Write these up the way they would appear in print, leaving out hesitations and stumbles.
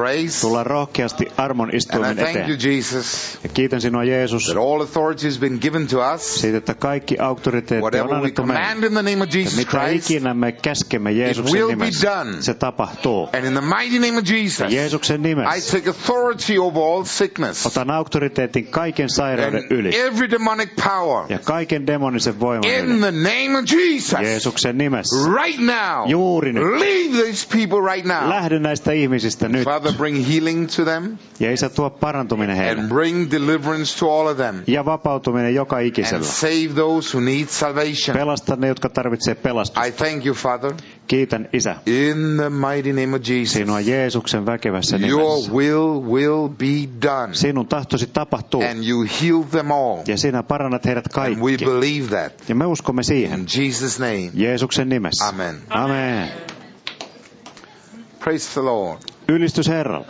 grace. Tulla rohkeasti armon And I istuimen thank eteen. you, Jesus, Ja kiitän sinua, Jeesus, that all authority has been given to us. siitä, että kaikki auktoriteetti on Whatever we annettu meille. command in the name of Ja Jesus mitä Christ, ikinä me käskemme it Jeesuksen will be nimessä, done. se tapahtuu. And in the mighty name of Ja Jesus, Jeesuksen I nimessä take authority over all sickness otan auktoriteetin kaiken sairauden and yli every demonic power. ja kaiken demonisen voiman In yli. the name of Jesus, Jeesuksen nimessä. right now, Juuri nyt. leave these people right now. Lähde näistä ihmisistä nyt. Father, bring healing to them Ja Isä, tuo parantuminen heille. and bring deliverance to all of them. Ja vapautuminen joka And ikisellä. save those who need salvation. Pelasta ne, jotka tarvitsee pelastusta. I thank you, Father, Kiitän, Isä, in the mighty name of Jesus. sinua Jeesuksen väkevässä Your nimessä. will be done. Sinun tahtosi tapahtuu. And you heal them all. Ja sinä parannat heidät And we kaikki. believe that. Ja me uskomme siihen. In Jesus' name. Jeesuksen nimessä. Amen. Amen. Praise the Lord. Ylistys Herralle.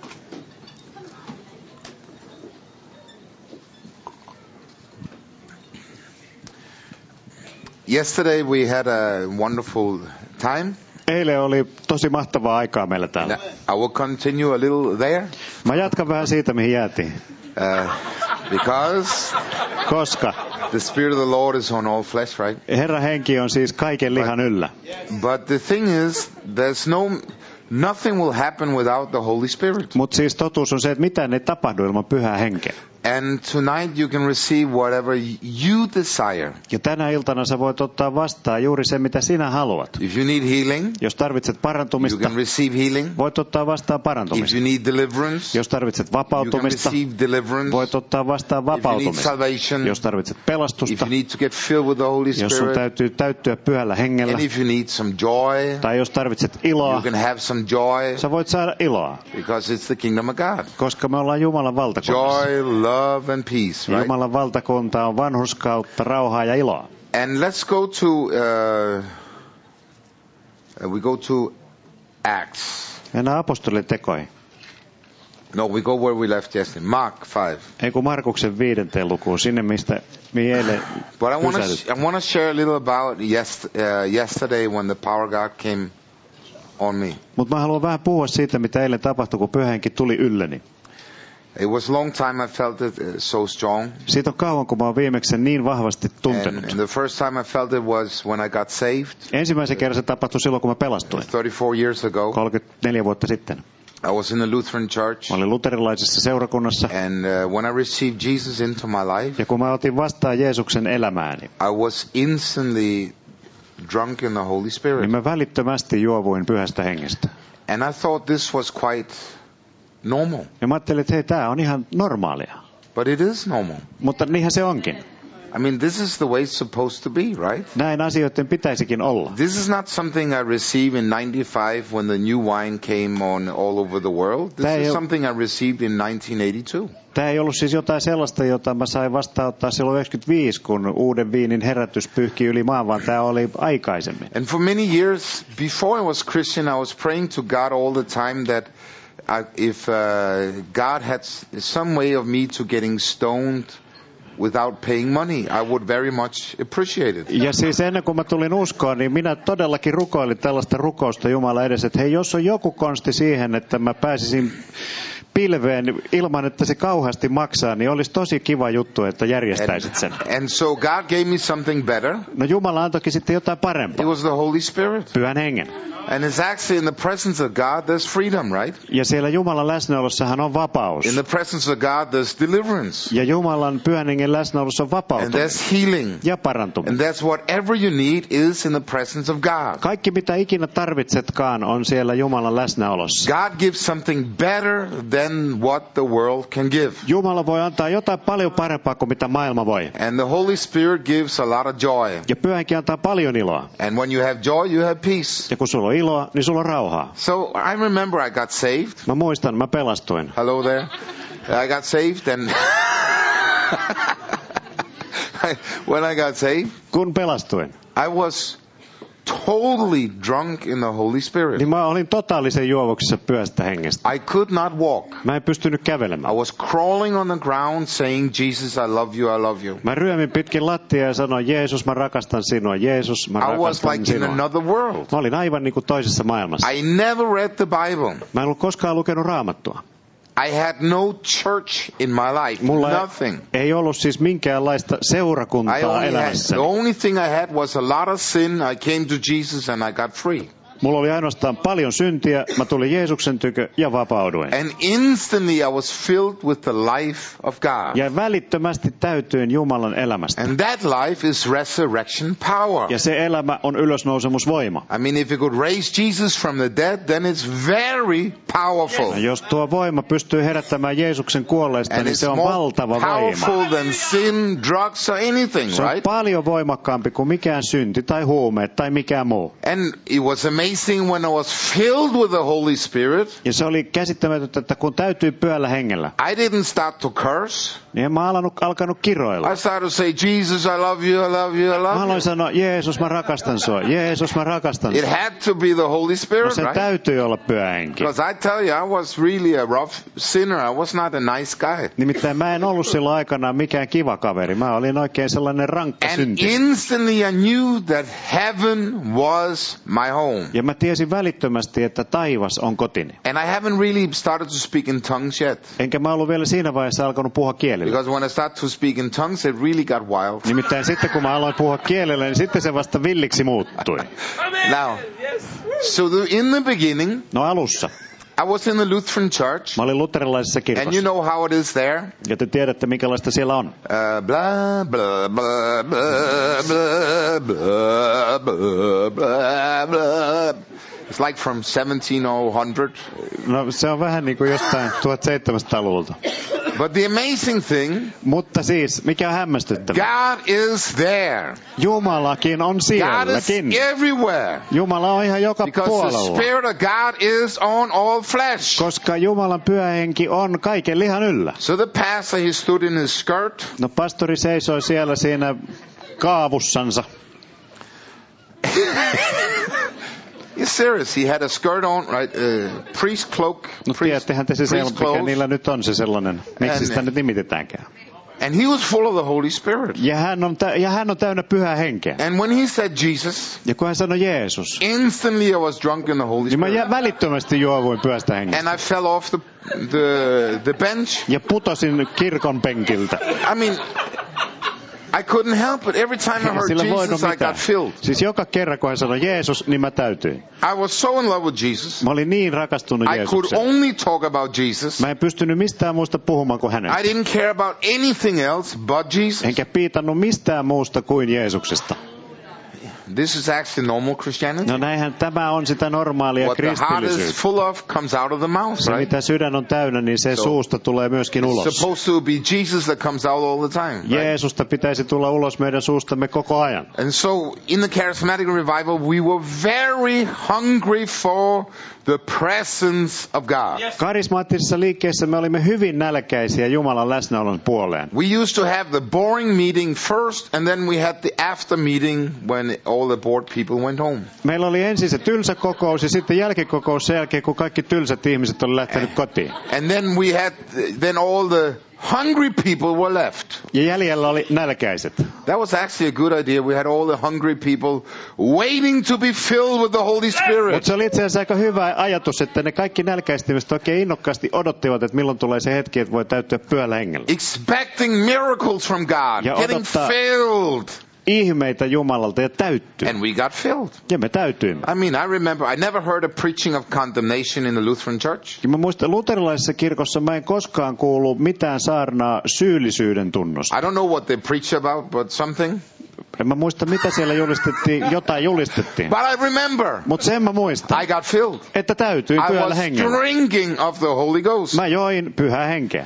Yesterday we had a wonderful time. Eilen oli tosi mahtavaa aikaa meillä täällä. I will continue a little there. Mä jatkan vähän siitä, mihin jäätiin. Because Koska the Spirit of the Lord is on all flesh, right? Herran henki on siis kaiken lihan yllä. But the thing is, nothing will happen without the Holy Spirit. Mutta siis totuus on se, että mitään ei tapahdu ilman pyhää henkeä. And tonight you can receive whatever you desire. Ja tänä iltana sä voit ottaa vastaan juuri se, mitä sinä haluat. If you need healing, Jos tarvitset you parantumista, can receive healing. voit ottaa vastaan If parantumista. you need deliverance, Jos tarvitset you can vapautumista, receive deliverance. voit ottaa vastaan If you need vapautumista. salvation, Jos tarvitset if pelastusta, you need to get filled with the Holy jos sun Spirit, täytyy täyttyä pyhällä hengellä, and if you need some joy, tai jos tarvitset you iloa, can have some joy sä voit saada iloa, because it's the kingdom of God. koska me ollaan Jumalan valtakunnassa. Joy, love, and peace, right? Jumalan valtakunta on vanhurskautta, rauhaa ja iloa. And let's go to we go to Acts. Mennään apostolien tekoihin. No, we go where we left yesterday. Mark 5. Ei kun Markuksen 5. lukuun, sinne mihin eilen But I pysähdyttiin. want to share a little about yesterday when the power of God came on me. Mutta mä haluan vähän puhua siitä, mitä eilen tapahtui, kun pyhä henki tuli ylleni. It was a long time I felt it so strong. Siitä on kauan, kun mä oon viimeksi sen niin vahvasti tuntenut. And the first time I felt it was when I got saved. Ensimmäisen kerran se tapahtui silloin, kun mä pelastuin. 34 years ago. 34 vuotta sitten. I was in a Lutheran church. Mä olin luterilaisessa seurakunnassa. And when I received Jesus into my life, Ja kun mä otin vastaan Jeesuksen elämääni, I was instantly drunk in the Holy Spirit. niin mä välittömästi juovuin pyhästä hengestä. And I thought this was quite normal. Ja mä ajattelin, että hei, tää on ihan normaalia. But it is normal. Mutta niinhän se onkin. I mean, this is the way it's supposed to be, right? Näin asioiden pitäisikin olla. This is not something I received in 95 when the new wine came on all over the world. This is something I received in 1982. Tämä ei ollut siis jotain sellaista, jota mä sain vastaanottaa silloin 95, kun uuden viinin herätys pyyhki yli maan, vaan tämä oli aikaisemmin. And for many years before I was Christian, I was praying to God all the time that if God had some way of me to getting stoned without paying money, I would very much appreciate it. Ja siis ennen kuin mä tulin uskoon, niin minä todellakin rukoilin tällaista rukousta Jumala edessä, että hei, jos on joku konsti siihen, että mä pääsisin pilveen ilman, että se kauheasti maksaa, niin olisi tosi kiva juttu, että järjestäisit sen. And so God gave me something better. No Jumala antoikin sitten jotain parempaa. It was the Holy Spirit. Pyhän hengen. And it's actually in the presence of God there's freedom, right? Ja siellä Jumalan läsnäolossahan on vapaus. In the presence of God there's deliverance. Ja Jumalan pyhän hengen läsnäolossa on And vapautuminen. there's healing. Ja parantuminen. And that's whatever you need is in the presence of God. Kaikki mitä ikinä tarvitsetkaan on siellä Jumalan läsnäolossa. God gives something better than what the world can give. Jumala voi antaa jotain paljon parempaa kuin mitä maailma voi. And the Holy Spirit gives a lot of joy. Ja pyhä henki antaa paljon iloa. And when you have joy, you have peace. Ja kun sulla on iloa, niin sulla on rauhaa. So I remember I got saved. Mä muistan, mä pelastuin. Hello there. I got saved and when I got saved, Kun pelastuin, I was totally drunk in the Holy Spirit. Niin mä olin totaalisen juovuksissa Pyhästä Hengestä. I could not walk. Mä en pystynyt kävelemään. I was crawling on the ground saying, Jesus, I love you, I love you. Mä ryömin pitkin lattiaa ja sanoin, Jeesus, mä rakastan sinua, Jeesus, mä I was rakastan like in sinua. another world. Mä olin aivan niin kuin toisessa maailmassa. I never read the Bible. Mä en ollut koskaan lukenut Raamattua. I had no church in my life. Mulla Nothing. ei ollut siis minkäänlaista seurakuntaa elämässä. The only thing I had was a lot of sin. I came to Jesus and I got free. Mulla oli ainoastaan paljon syntiä, mä tulin Jeesuksen tykö ja vapauduin. And instantly I was filled with the life of God. Ja välittömästi täytyin Jumalan elämästä. And that life is resurrection power. Ja se elämä on ylösnousemusvoima. I mean, if you could raise Jesus from the dead, then it's very powerful. Ja jos tuo voima pystyy herättämään Jeesuksen kuolleista, And niin it's se on more valtava powerful voima. than sin, drugs, or anything, Se on right? paljon voimakkaampi kuin mikään synti tai huumeet tai mikään muu. And it was amazing when I was filled with the Holy Spirit. Ja se oli käsittämätöntä, että kun täytyy Pyhällä Hengellä, I didn't start to curse. niin en mä alkanut kiroilla. I started to say, Jesus, I love you, I love you, I Mä love you. aloin sanoa, Jeesus, mä rakastan sua. Jeesus, mä rakastan It sua. had to be the Holy No Spirit, se right? täytyy olla Pyhä Henki. Because I tell you, I was really a rough sinner. I was not a nice guy. Nimittäin mä en ollut silloin aikanaan mikään kiva kaveri. Mä olin oikein sellainen rankka And synti. instantly I knew that heaven was my home. Ja mä tiesin välittömästi, että taivas on kotini. And I haven't really started to speak in tongues yet. Enkä mä ollut vielä siinä vaiheessa alkanut puhua kielillä. Because when I started to speak in tongues, it really got wild. Nimittäin sitten kun mä aloin puhua kielellä, niin sitten se vasta villiksi muuttui. Now, so in the beginning, No alussa. I was in the Lutheran church. Mä olin luterilaisessa And you kirkossa. know how it is there? Ja te tiedätte, minkälaista siellä on. Blah, blah, blah, blah, blah, blah, blah, blah, blah. It's like from 1700. No se on vähän niin kuin jostain 1700-luvulta. But the amazing thing, Mutta siis, mikä on hämmästyttävää? God is there. Jumalakin on God is sielläkin. everywhere. Jumala on ihan joka Because the puolella. Spirit of God is on all flesh. Koska Jumalan Pyhä Henki on kaiken lihan yllä. So the pastor, he stood in his skirt. No pastori seisoi siellä siinä kaavussansa. He's serious. He had a skirt on, right? Priest cloak. No Priest, tiedättehän te se priest mikä clothes. niillä nyt on se sellainen. Miksi sitä nyt nimitetäänkään? And he was full of the Holy Spirit. Ja hän on täynnä Pyhää Henkeä. And when he said Jesus, Ja kun hän sanoi Jeesus, instantly I was drunk in the Holy niin mä Spirit. välittömästi juovuin Pyhästä Hengestä. And I fell off the bench. Ja putosin kirkon penkiltä. I mean, I couldn't help it. Every time I heard Sillä voinut Jesus, I mitään. got filled. Siis joka kerran, kun hän sanoi Jeesus, niin mä täytyin. I was so in love with Jesus. Mä olin niin rakastunut I could Jeesukseen. only talk about Jesus. Mä en pystynyt mistään muusta puhumaan kuin hänestä. I didn't care about anything else but Jesus. Enkä piitannut mistään muusta kuin Jeesuksesta. This is actually normal Christianity. No näinhän tämä on sitä normaalia What the heart is kristillisyyttä. full of comes out of the mouth, Se right? mitä sydän on täynnä, niin se So, suusta tulee myöskin It's ulos. supposed to be Jesus that comes out all the time, right? Jeesusta pitäisi tulla ulos meidän suustamme koko ajan. And so in the charismatic revival, we were very hungry for the presence of God. Karismaattisessa liikkeessä me olimme hyvin nälkäisiä Jumalan läsnäolon puoleen. We used to have the boring meeting first, and then we had the after meeting when all the bored people went home. Meillä oli ensin se tylsä kokous ja sitten jälkikokous sen jälkeen, kun kaikki tylsät ihmiset oli lähtenyt kotiin. And then all the hungry people were left. Ja jäljellä oli nälkäiset. That was actually a good idea. We had all the hungry people waiting to be filled with the Holy Spirit. Mutta se oli itse asiassa aika hyvä ajatus, että ne kaikki nälkäiset ihmiset oikein innokkaasti odottivat, että milloin tulee se hetki, että voi täyttyä Pyhällä Hengellä. Expecting miracles from God. Ja Getting odottaa filled. Ihmeitä Jumalalta ja täyttyy. And we got filled. Ja me täytyimme. I mean, I remember, I never heard a preaching of condemnation in the Lutheran church. Ja mä muistan, luterilaisessa kirkossa mä en koskaan kuullut mitään saarnaa syyllisyyden tunnosta. I don't know what they preach about, but something. En mä muista, mitä siellä julistettiin, jotain julistettiin. But I remember, Mutta sen mä muistan, I got filled. että täytyi I Pyhällä was Hengellä. drinking of the Holy Ghost. Mä join Pyhää Henkeä.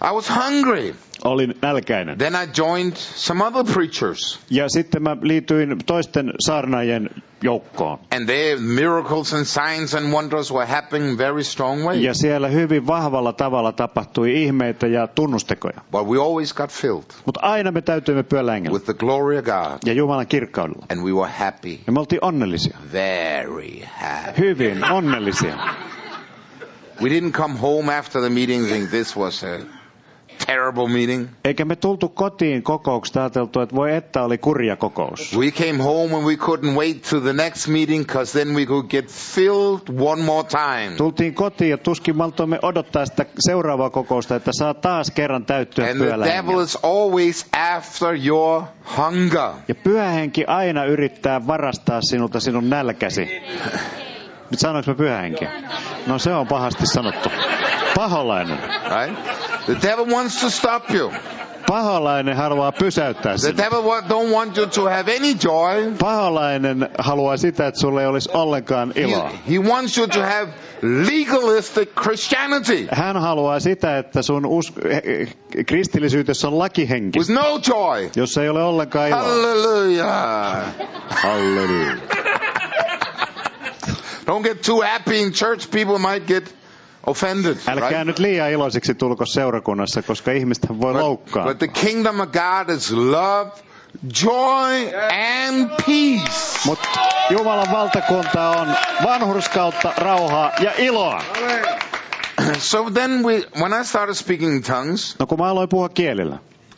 I was hungry. Olin nälkäinen. Then I joined some other preachers. Ja sitten mä liityin toisten saarnaajien joukkoon. And there miracles and signs and wonders were happening very strong way. Ja siellä hyvin vahvalla tavalla tapahtui ihmeitä ja tunnustekoja. But we always got filled Mutta aina me täytyimme pyöllä hengellä. with the glory of God. Ja Jumalan kirkkaudella. And we were happy. Ja me oltiin onnellisia. Very happy. Hyvin onnellisia. We didn't come home after the meeting think this was a terrible meeting. Eikä me tultu kotiin kokouksesta ajateltu, että voi että oli kurja kokous. We came home and we couldn't wait to the next meeting because then we could get filled one more time. Tultiin kotiin ja tuskin maltoimme odottaa sitä seuraavaa kokousta, että saa taas kerran täyttyä And the pyöllä devil hengellä. is always after your hunger. Ja pyhähenki aina yrittää varastaa sinulta sinun nälkäsi. Nyt sanoinko mä pyhähenki? No se on pahasti sanottu. Paholainen. Right? The devil wants to stop you. Paholainen haluaa pysäyttää The sinut. devil don't want you to have any joy. Paholainen haluaa sitä, että sulle ei olisi ollenkaan iloa. He wants you to have legalistic Christianity Hän haluaa sitä, että sun kristillisyytessä on lakihenki, with no joy. jossa ei ole ollenkaan iloa. Hallelujah. Halleluja. Don't get too happy in church. People might get offended. Älkää Right? nyt liian iloisiksi tulko seurakunnassa, koska ihmistä voi loukkaa. But the kingdom of God is love, joy, and peace. Mutta Jumalan valtakunta on vanhurskautta, rauhaa ja iloa. So then when I started speaking in tongues, No kun mä aloin puhua kielillä,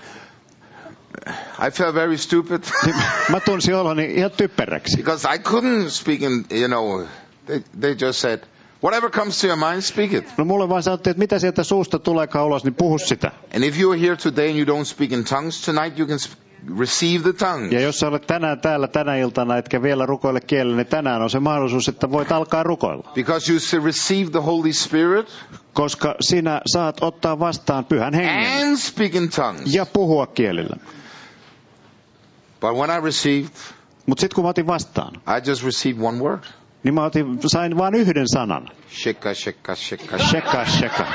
I felt very stupid niin mä tunsin oloni ihan typeräksi. because I couldn't speak in, they just said, whatever comes to your mind, speak it. No mulle vaan sanottiin, että mitä sieltä suusta tuleekaan ulos, niin puhu sitä. And if you're here today and you don't speak in tongues tonight, you can receive the tongues. Ja jos sä olet tänään täällä tänä iltana, etkä vielä rukoile kielellä, niin tänään on se mahdollisuus, että voit alkaa rukoilla. Because you should receive the Holy Spirit Koska sinä saat ottaa vastaan pyhän hengen and speak in tongues. ja puhua kielillä. But when I received, Mutta sitten kun mä otin vastaan, I just received one word. niin sain vain yhden sanan. Sheka, sheka, sheka. Sheka, sheka.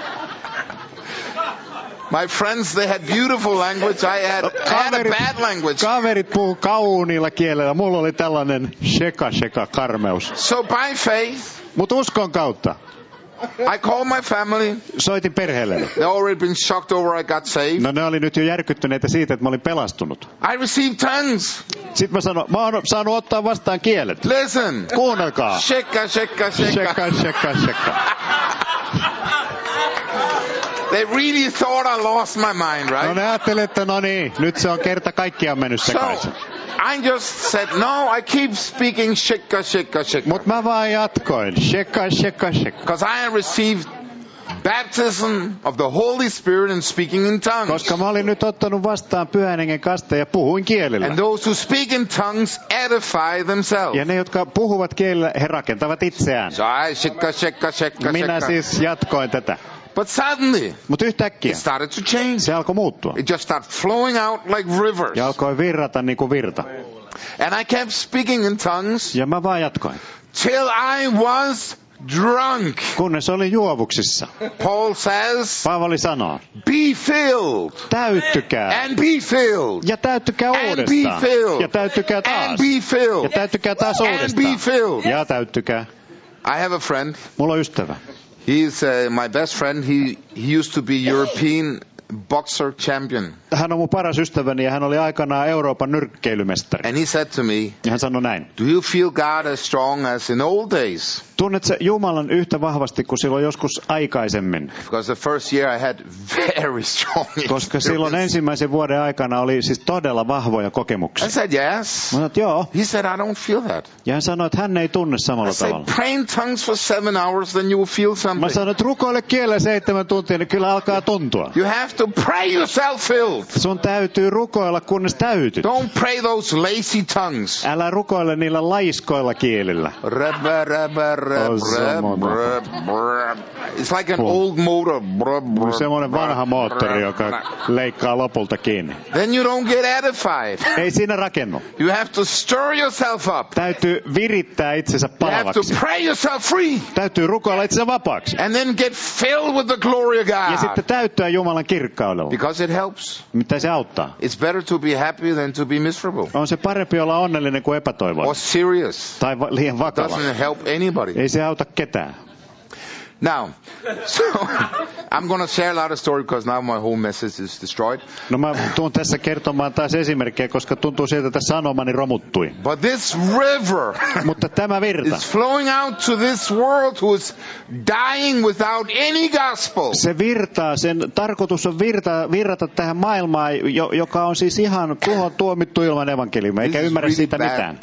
My friends, they had beautiful language. I had a bad language. Kaverit puhuu kauniilla kielellä. Mulla oli tällainen sheka, sheka karmeus. So by faith, Mutta uskon kautta I called my family. soitin perheelle. They already been shocked over I got saved. No ne oli nyt jo järkyttyneitä siitä, että mä olin pelastunut. I received tongues. Sitten mä sanoin, mä oon saanut ottaa vastaan kielet. Listen. Kuunnelkaa. Sheka, sheka, sheka. Sheka, sheka, sheka. They really thought I lost my mind, No right? ne ajatteli, että no niin, nyt se on kerta kaikkiaan mennyt sekaisin. I just said, no, I keep speaking sheka, sheka, sheka. Mutta mä vaan jatkoin. Sheka, sheka, sheka. Because I have received baptism of the Holy Spirit and speaking in tongues. Koska mä olin nyt ottanut vastaan pyhän hengen kasteen ja puhuin kielillä. And those who speak in tongues edify themselves. Ja ne, jotka puhuvat kielillä, he rakentavat itseään. So I sheka, sheka, sheka, Minä sheka. siis jatkoin tätä. But suddenly, Mutta yhtäkkiä it started to change. se alkoi muuttua. It just started flowing out like rivers. Ja alkoi virrata niin kuin virta. And I kept speaking in tongues Ja mä vaan jatkoin. till I was drunk. Kunnes oli juovuksissa. Paul says, Paavali sanoo, be filled täyttykää. and be filled Ja täyttykää and be uudestaan. filled Ja täyttykää and taas. be filled Ja täyttykää taas and be uudestaan. filled. Ja täyttykää. I have a friend. Mulla on ystävä. He's my best friend. He used to be European boxer champion. Hän on mun paras ystäväni ja hän oli aikanaan Euroopan nyrkkeilymestari. And he said to me, Ja hän sanoi näin. do you feel God as strong as in old days? Tunnet sä Jumalan yhtä vahvasti kuin silloin joskus aikaisemmin? Because the first year I had very strong Koska silloin experience. ensimmäisen vuoden aikana oli siis todella vahvoja I kokemuksia. said, yes. Mä sanoin, että joo. He said, I don't feel that. Ja hän sanoi, että hän ei tunne samalla I said, tavalla. pray in tongues for 7 hours, then you will feel Mä something. sanoin, että rukoile kielellä 7 tuntia, niin kyllä alkaa tuntua. You have to pray yourself filled. Sun täytyy rukoilla, kunnes täytyt. Don't pray those lazy tongues. Älä rukoile niillä laiskoilla kielillä. It's like an old motor. Semmoinen vanha moottori, joka leikkaa lopulta kiinni. Then you don't get edified. Ei siinä rakennu. You have to stir yourself up. Täytyy virittää itsensä You have to palavaksi. pray yourself free. Täytyy rukoilla itsensä vapaaksi. And then get filled with the glory of Ja sitten God. täyttyä Jumalan kirkkaudella. Because it helps. Mitä se auttaa? It's better to be happy than to be miserable. On se parempi olla onnellinen kuin epätoivoinen. Or serious. Tai liian vakava. Doesn't help anybody. Ei se auta ketään. Now, so I'm going to share a lot of story because now my whole message is destroyed. No mä tuun tässä kertomaan taas esimerkkejä, koska tuntuu siltä, että sanomani romuttui. But this river Mutta tämä virta, is flowing out to this world who is dying without any gospel. se virtaa, sen tarkoitus on virrata tähän maailmaan, joka on siis ihan tuohon tuomittu ilman evankeliumia, eikä This is ymmärrä really siitä bad. mitään.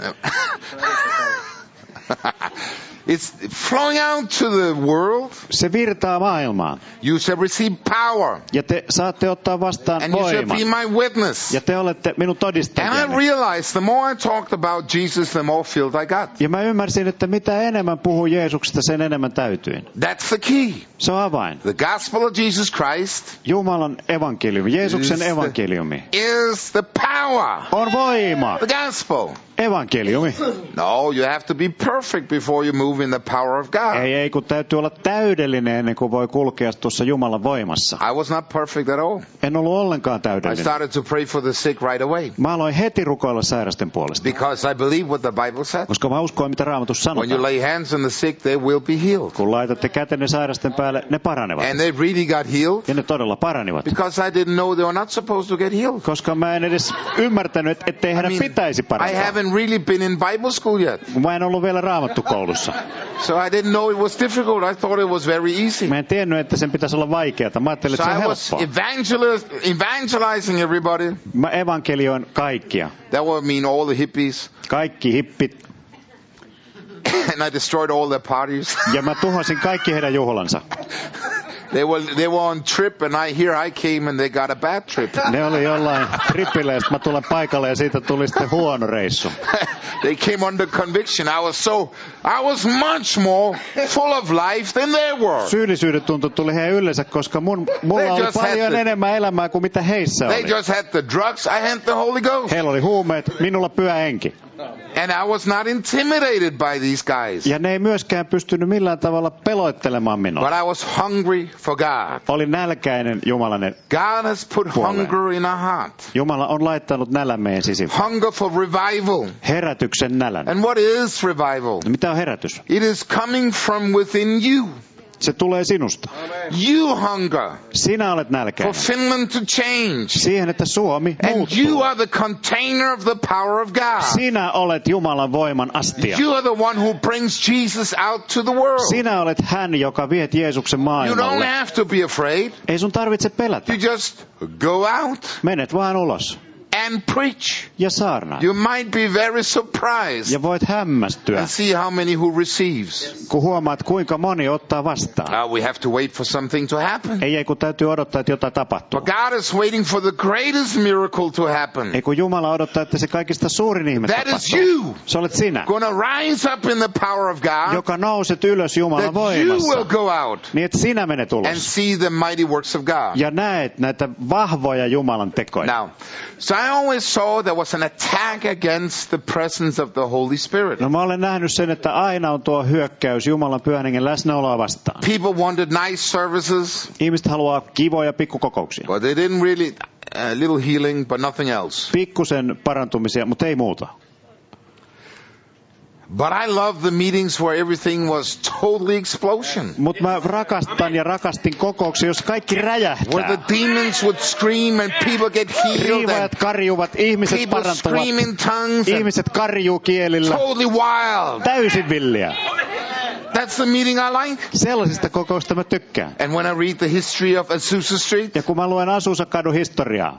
It's flowing out to the world. Se virtaa maailmaan. You shall receive power. Ja te saatte ottaa vastaan And you shall voiman. be my witness. Ja te olette minun And I todistajani. realized the more I talked about Jesus, the more filled I got. Ja mä ymmärsin, että mitä enemmän puhuu Jeesuksesta, sen enemmän täytyin. That's the key. Se on avain. The gospel of Jesus Christ Jumalan evankeliumi, Jeesuksen evankeliumi. is the power. On voima. The gospel. Evankeliumi. No, you have to be perfect before you move in the power of God. Ei, kun täytyy olla täydellinen ennen kuin voi kulkea tuossa Jumalan voimassa. I was not perfect at all. En ollut ollenkaan I täydellinen. started to pray for the sick right away Mä aloin heti rukoilla sairasten puolesta, because I believe what the Bible said. koska mä uskoin, mitä Raamatussa When you sanotaan. lay hands on the sick, they will be healed. Kun laitatte kätenne sairasten päälle, ne paranevat. And they really got healed Ja ne todella paranivat. because I didn't know they were not supposed to get healed. Koska mä en edes ymmärtänyt, ettei heidän pitäisi I parantaa. haven't really been in Bible school yet. Mä en ollut vielä Raamattukoulussa. So I didn't know it was difficult. I thought it was very easy. Mä en tiennyt, että sen pitäisi olla vaikeata. Mä ajattelin, So että se on I was helppoa. evangelizing everybody. Mä evankelioin kaikkia. That would mean all the hippies. Kaikki hippit. And I destroyed all their parties. Ja mä tuhosin kaikki heidän juhlansa. They were on trip and here I came and they got a bad trip. Ne oli jollain tripillä ja mä tulen paikalle ja siitä tuli sitten huono reissu. They came under conviction. I was much more full of life than they were. Syyllisyyden tuntu tuli heidän yleensä, koska mulla oli paljon enemmän elämää kuin mitä heissä They oli. just had the drugs. I had the Holy Ghost. Heillä oli huumeet, minulla pyhä henki. And I was not intimidated by these guys. Ja ne ei myöskään pystynyt millään tavalla peloittelemaan minua. But I was hungry for God. Olin nälkäinen Jumalanen. God has put hunger in our heart. Jumala on laittanut nälän meidän sisimpään. Hunger for revival. Herätyksen nälän. And what is revival? No, mitä on herätys? It is coming from within you. Se tulee sinusta. You hunger Sinä olet for nälkäinen. Finland to change. Siihen, että Suomi And you muuttuu. are the container of the power of God. Sinä olet Jumalan voiman astia. You are the one who brings Jesus out to the world. Sinä olet hän, joka viet Jeesuksen You don't maailmalle. have to be afraid. Ei sun tarvitse pelätä. You just go out Menet vaan ulos and preach. ja saarnaa. You might be very surprised Ja voit hämmästyä, and see how many who receives. kun huomaat, kuinka moni ottaa vastaan. We have to wait for something to happen. Ei kun täytyy odottaa, että jotain tapahtuu. But God is waiting for the greatest miracle to happen. Ei kun Jumala odottaa, että se kaikista suurin ihme That is tapahtuu. you. Se olet sinä, Gonna rise up in the power of God. joka nouset ylös Jumalan That you will voimassa. go out Niin, että sinä menet and ulos see the mighty works of God. ja näet näitä vahvoja Jumalan tekoja. Now, so I always saw there was an attack against the presence of the Holy Spirit. No mä olen nähnyt sen, että aina on tuo hyökkäys Jumalan pyhän hengen läsnäoloa vastaan. People wanted nice services, Ihmiset haluaa kivoja pikkukokouksia. but they didn't really, a little healing, but nothing else. Pikkusen parantumisia, mutta ei muuta. But I love the meetings where everything was totally explosion. Mutta mä rakastin kokouksia, jos kaikki Where räjähtää. the demons would scream and people get healed Riivajat and karjuvat, ihmiset people parantuvat. scream in tongues and Ihmiset karjuu kielillä. totally wild. Täysin villiä. That's the meeting I like. Sellaisista kokouksista mä tykkään. And when I read the history of Azusa Street, Ja kun mä luen Azusa kadun historiaa,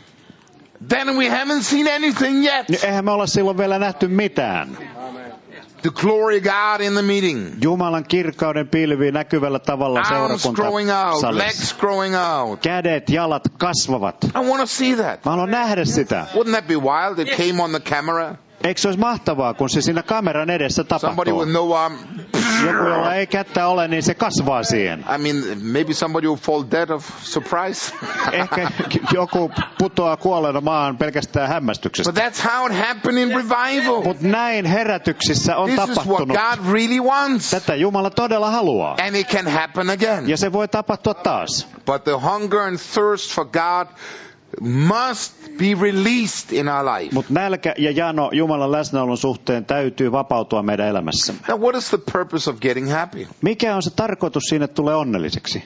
then we haven't seen anything yet. niin eihän me olla silloin vielä nähty mitään. The glory of God in the meeting. Jumalan kirkkauden pilvi näkyvällä tavalla Arms growing out, seurakuntasalissa. legs growing out. Kädet, jalat kasvavat. I want to see that. Mä haluan nähdä sitä. Wouldn't that be wild? It came on the camera. Eikö se olisi mahtavaa, kun se siinä kameran edessä Somebody tapahtuu? with no arm. Joku, jolla ei kättä ole, niin se kasvaa siihen. I mean, maybe somebody will fall dead of surprise. Ehkä joku putoaa kuolleena maahan pelkästään hämmästyksestä. But that's how it happened in revival. Mutta näin herätyksissä on This is what tapahtunut. God really wants. Tätä Jumala todella haluaa. And it can happen again. Ja se voi tapahtua taas. But the hunger and thirst for God must be released in our life. Mutta nälkä ja jano Jumalan läsnäolon suhteen täytyy vapautua meidän elämässämme. Now, what is the purpose of getting happy? Mikä on se tarkoitus siinä, että tulee onnelliseksi?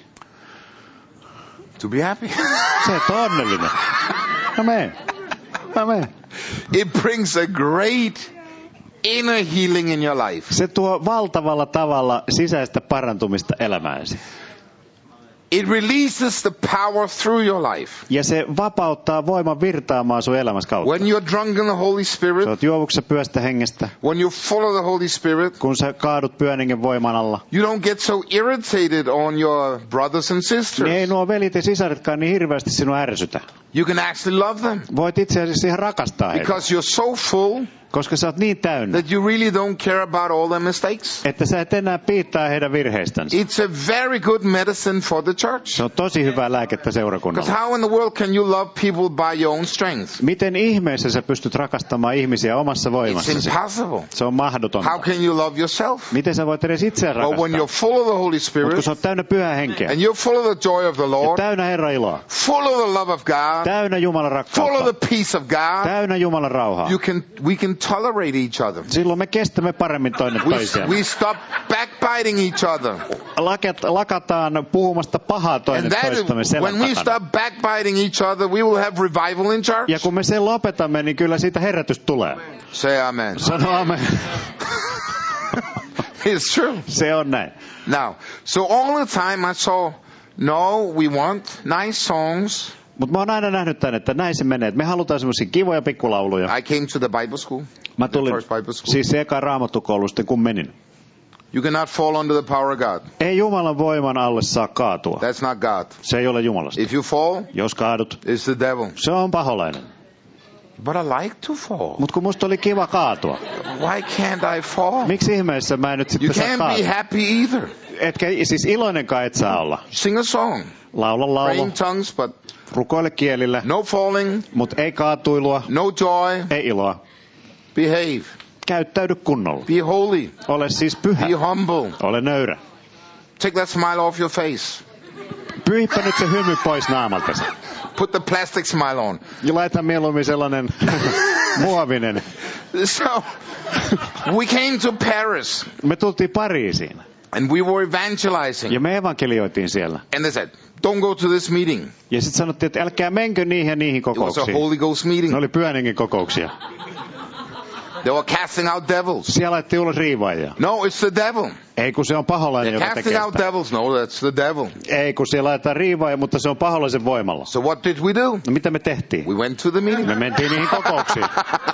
To be happy. Se, että on onnellinen. Amen. Amen. It brings a great inner healing in your life. Se tuo valtavalla tavalla sisäistä parantumista elämääsi. It releases the power through your life. Ja se vapauttaa voiman virtaamaan sun elämässä kautta. When you're drunk in the Holy Spirit, Sä oot juovuksessa pyhästä hengestä. when you're full of the Holy Spirit, Kun sä kaadut pyhän hengen voiman alla. you don't get so irritated on your brothers and Niin ei sisters. nuo velit ja sisaretkaan niin hirveästi sinua ärsytä. You can actually love them Voit itse asiassa ihan rakastaa heitä. because you're so full Koska sä oot niin täynnä, that you really don't care about all their mistakes. että sä et enää piittaa heidän virheistänsä. It's a very good medicine for the church. Se on tosi hyvää lääkettä Because seurakunnalle. how in the world can you love people by your own strength? Miten ihmeessä sä pystyt rakastamaan ihmisiä omassa It's voimassasi? impossible. Se on mahdotonta. How can you love yourself? Miten sä voit edes itseään But when rakastaa? you're full of the Holy Mutta Spirit, kun sä oot täynnä pyhää henkeä, and you're full of the joy of the ja Lord, täynnä Herran iloa, full of the love of God, täynnä Jumalan full of rakkautta, the peace of God, täynnä Jumalan rauhaa, we can tolerate each other. silloin me kestämme paremmin toinen toisiamme. We stop backbiting each other. Lakataan puhumasta pahaa And toinen that is, toistamme selän when we takana. stop backbiting each other, we will have revival in Ja church. kun me sen lopetamme, niin kyllä siitä herätys tulee. Say amen. Sano amen. It's true. Se on näin. Now, so all the time I saw, no, we want nice songs. Mutta mä oon aina nähnyt tämän, että näin se menee. Me halutaan semmoisia kivoja pikkulauluja. I came to the Bible school, Mä the tulin first Bible school. siis se eka raamattukoulu sitten kun menin. You cannot fall under the power of God. Ei Jumalan voiman alle saa kaatua. That's not God. Se ei ole Jumalasta. If you fall, Jos kaadut, it's the devil. se on paholainen. But I like to fall. Mutta kun musta oli kiva kaatua. Why can't I fall? Miksi ihmeessä mä en nyt You sitten saa can't be kaatua? happy either. Etkä siis iloinenkaan et saa olla. Sing a song. Laula laulu, Praying tongues, but rukoile kielillä, no falling, mutta ei kaatuilua, no joy. ei iloa. Behave. Käyttäydy kunnolla. Be holy. Ole siis pyhä. Be humble. Ole nöyrä. Take that smile off your face. Pyyhipä nyt se hymy pois naamaltasi. Put the plastic smile on. Ja laita mieluummin sellainen muovinen. So, we came to Paris Me tultiin Pariisiin and we were evangelizing. ja me evankelioitiin siellä. And they said, don't go to this meeting. Ja sitten sanottiin, että älkää menkö niihin ja niihin It was a kokouksiin. Holy Ghost meeting. Ne oli pyhän hengen kokouksia. They were casting out devils. Siellä laitettiin ulos riivaajia. No, it's the devil. Ei kun se on paholainen, They're joka casting tekee out sitä. devils. No, that's the devil. Ei kun siellä laitetaan riivaajia, mutta se on paholaisen voimalla. So what did we do? No mitä me tehtiin? We went to the meeting. Me mentiin niihin kokouksiin.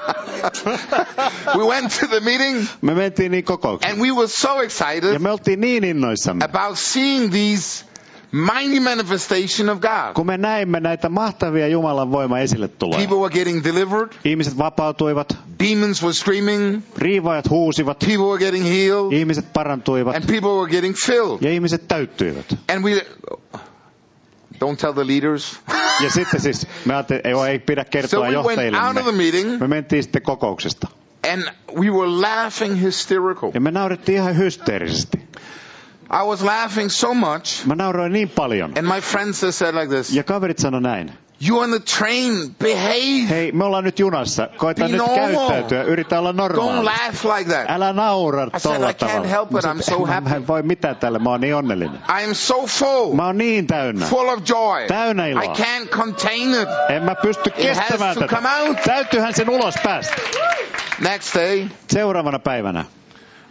We went to the meeting Me mentiin niihin kokouksiin. and we were so excited Ja me oltiin niin innoissamme. about seeing these mighty manifestation of God. Kun me näimme näitä mahtavia Jumalan voima esille tulee. People were getting delivered. Ihmiset vapautuivat, Demons were screaming. riivaajat huusivat, People were getting healed. ihmiset parantuivat And people were getting filled. ja ihmiset täyttyivät. And we... Don't tell the leaders. Ja sitten siis me ajattelin, ei pidä So kertoa we went out of the johtajillemme. meeting Me mentiin sitten kokouksesta. and we were laughing hysterical. Ja me naurettiin ihan hysteerisesti. I was laughing so much Mä nauroin niin paljon. and my friends they said like this. Ja kaverit sanoi näin. You on the train, behave. Hei, me ollaan nyt junassa. Koita Be nyt normal. käyttäytyä. Yritä olla Don't normaali. laugh like that. Älä naura I said, tolla I can't tavalla. help it, I'm so happy. Mä en voi mitään tälle. Mä oon niin onnellinen. I am so full, Mä oon niin täynnä. full of joy. Täynnä I iloa. can't contain it. En mä pysty has kestämään to come tätä. out. Täytyyhän sen ulos päästä. Next day, Seuraavana päivänä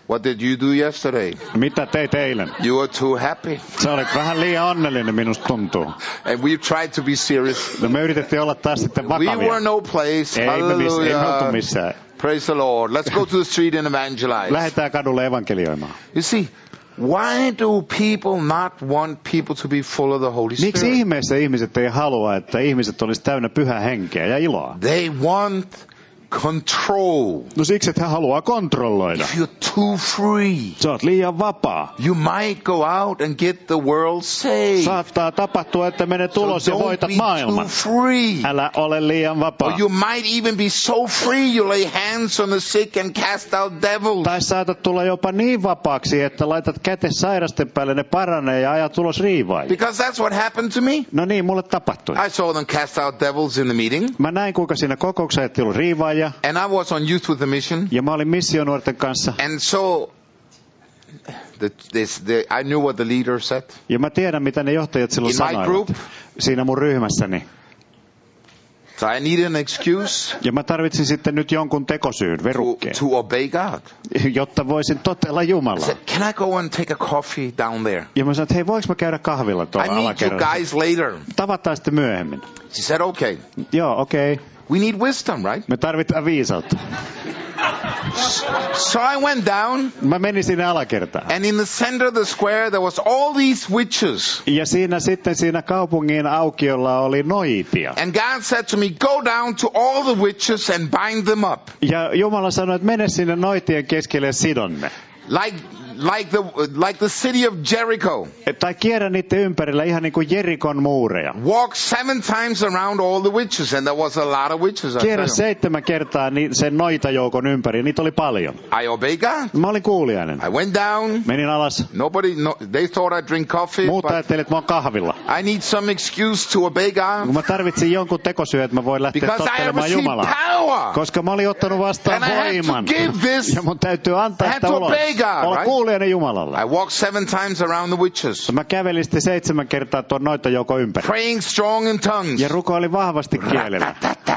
What did you do yesterday? Mitä teit eilen? You were too happy. Sä olit vähän liian onnellinen, minusta tuntuu. And we tried to be serious. No me yritettiin olla taas sitten vakavia. We were no place. Ei me oltu missään. Praise the Lord. Let's go to the street and evangelize. Lähdetään kadulle evankelioimaan. You see, why do people not want people to be full of the Holy Spirit? Miksi ihmeessä ihmiset ei halua, että ihmiset olisi täynnä pyhää henkeä ja iloa? They want control. No siksi, että he haluaa kontrolloida. If you're too free, Sä oot liian vapaa. you might go out and get the world saved. Saattaa tapahtua, että menet ulos So ja don't voitat be maailman. too free. Älä ole liian vapaa. Or you might even be so free you lay hands on the sick and cast out devils. Tai saatat tulla jopa niin vapaaksi, että laitat käte sairasten päälle, ne paranee ja ajat ulos riivaan. Because that's what happened to me. No niin, mulle tapahtui. I saw them cast out devils in the meeting. Mä näin, kuinka siinä kokouksessa ei tullut riivaajia. And I was on Youth with a Mission. Ja mä olin missionuorten kanssa. And so I knew what the leader said. Ja mä tiedän, mitä ne johtajat silloin In my sanoivat. group. Siinä mun ryhmässäni. So I needed an excuse Ja mä tarvitsin sitten nyt jonkun tekosyyn, verukkeen, to obey God. jotta voisin totella I Jumalaa. said, can I go and take a coffee down there? Ja mä sanoin, että hei, voinko mä käydä kahvilla I tuolla meet you alakerrassa? guys later. Tavataan sitten myöhemmin. She said, okay. Joo, okei. Okay. We need wisdom, right? Me tarvitaan viisautta. So I went down. Mä menin sinne alakertaan. And in the center of the square there was all these witches. Ja siinä kaupungin aukiolla oli noitia. And God said to me, go down to all the witches and bind them up. Ja Jumala sanoi, että mene sinne noitien keskelle ja sidon ne. Like the city of Jericho. Tai kierrä niiden ympärillä ihan niin kuin Jerikon muureja. Walk 7 times around all the witches, and there was a lot of witches. Kierrä 7 kertaa sen noitajoukon ympäri, niitä oli paljon. I obey God. Mä olin kuulijainen. I went down. Menin alas. They thought I drink coffee. Muut ajattelivat, että mä oon kahvilla. I need some excuse to obey God. Kun mä tarvitsin jonkun tekosyyn, että mä voin lähteä tottelemaan Jumalaa. Koska mä olin ottanut vastaan voiman. Ja mun täytyy antaa sitä ulos. Olla kuulijainen Jumalalle. I walked 7 times around the witches. Mä kävelin sitten 7 kertaa tuon noitajoukon ympäri. Praying strong in tongues. Ja rukoilin vahvasti kielellä.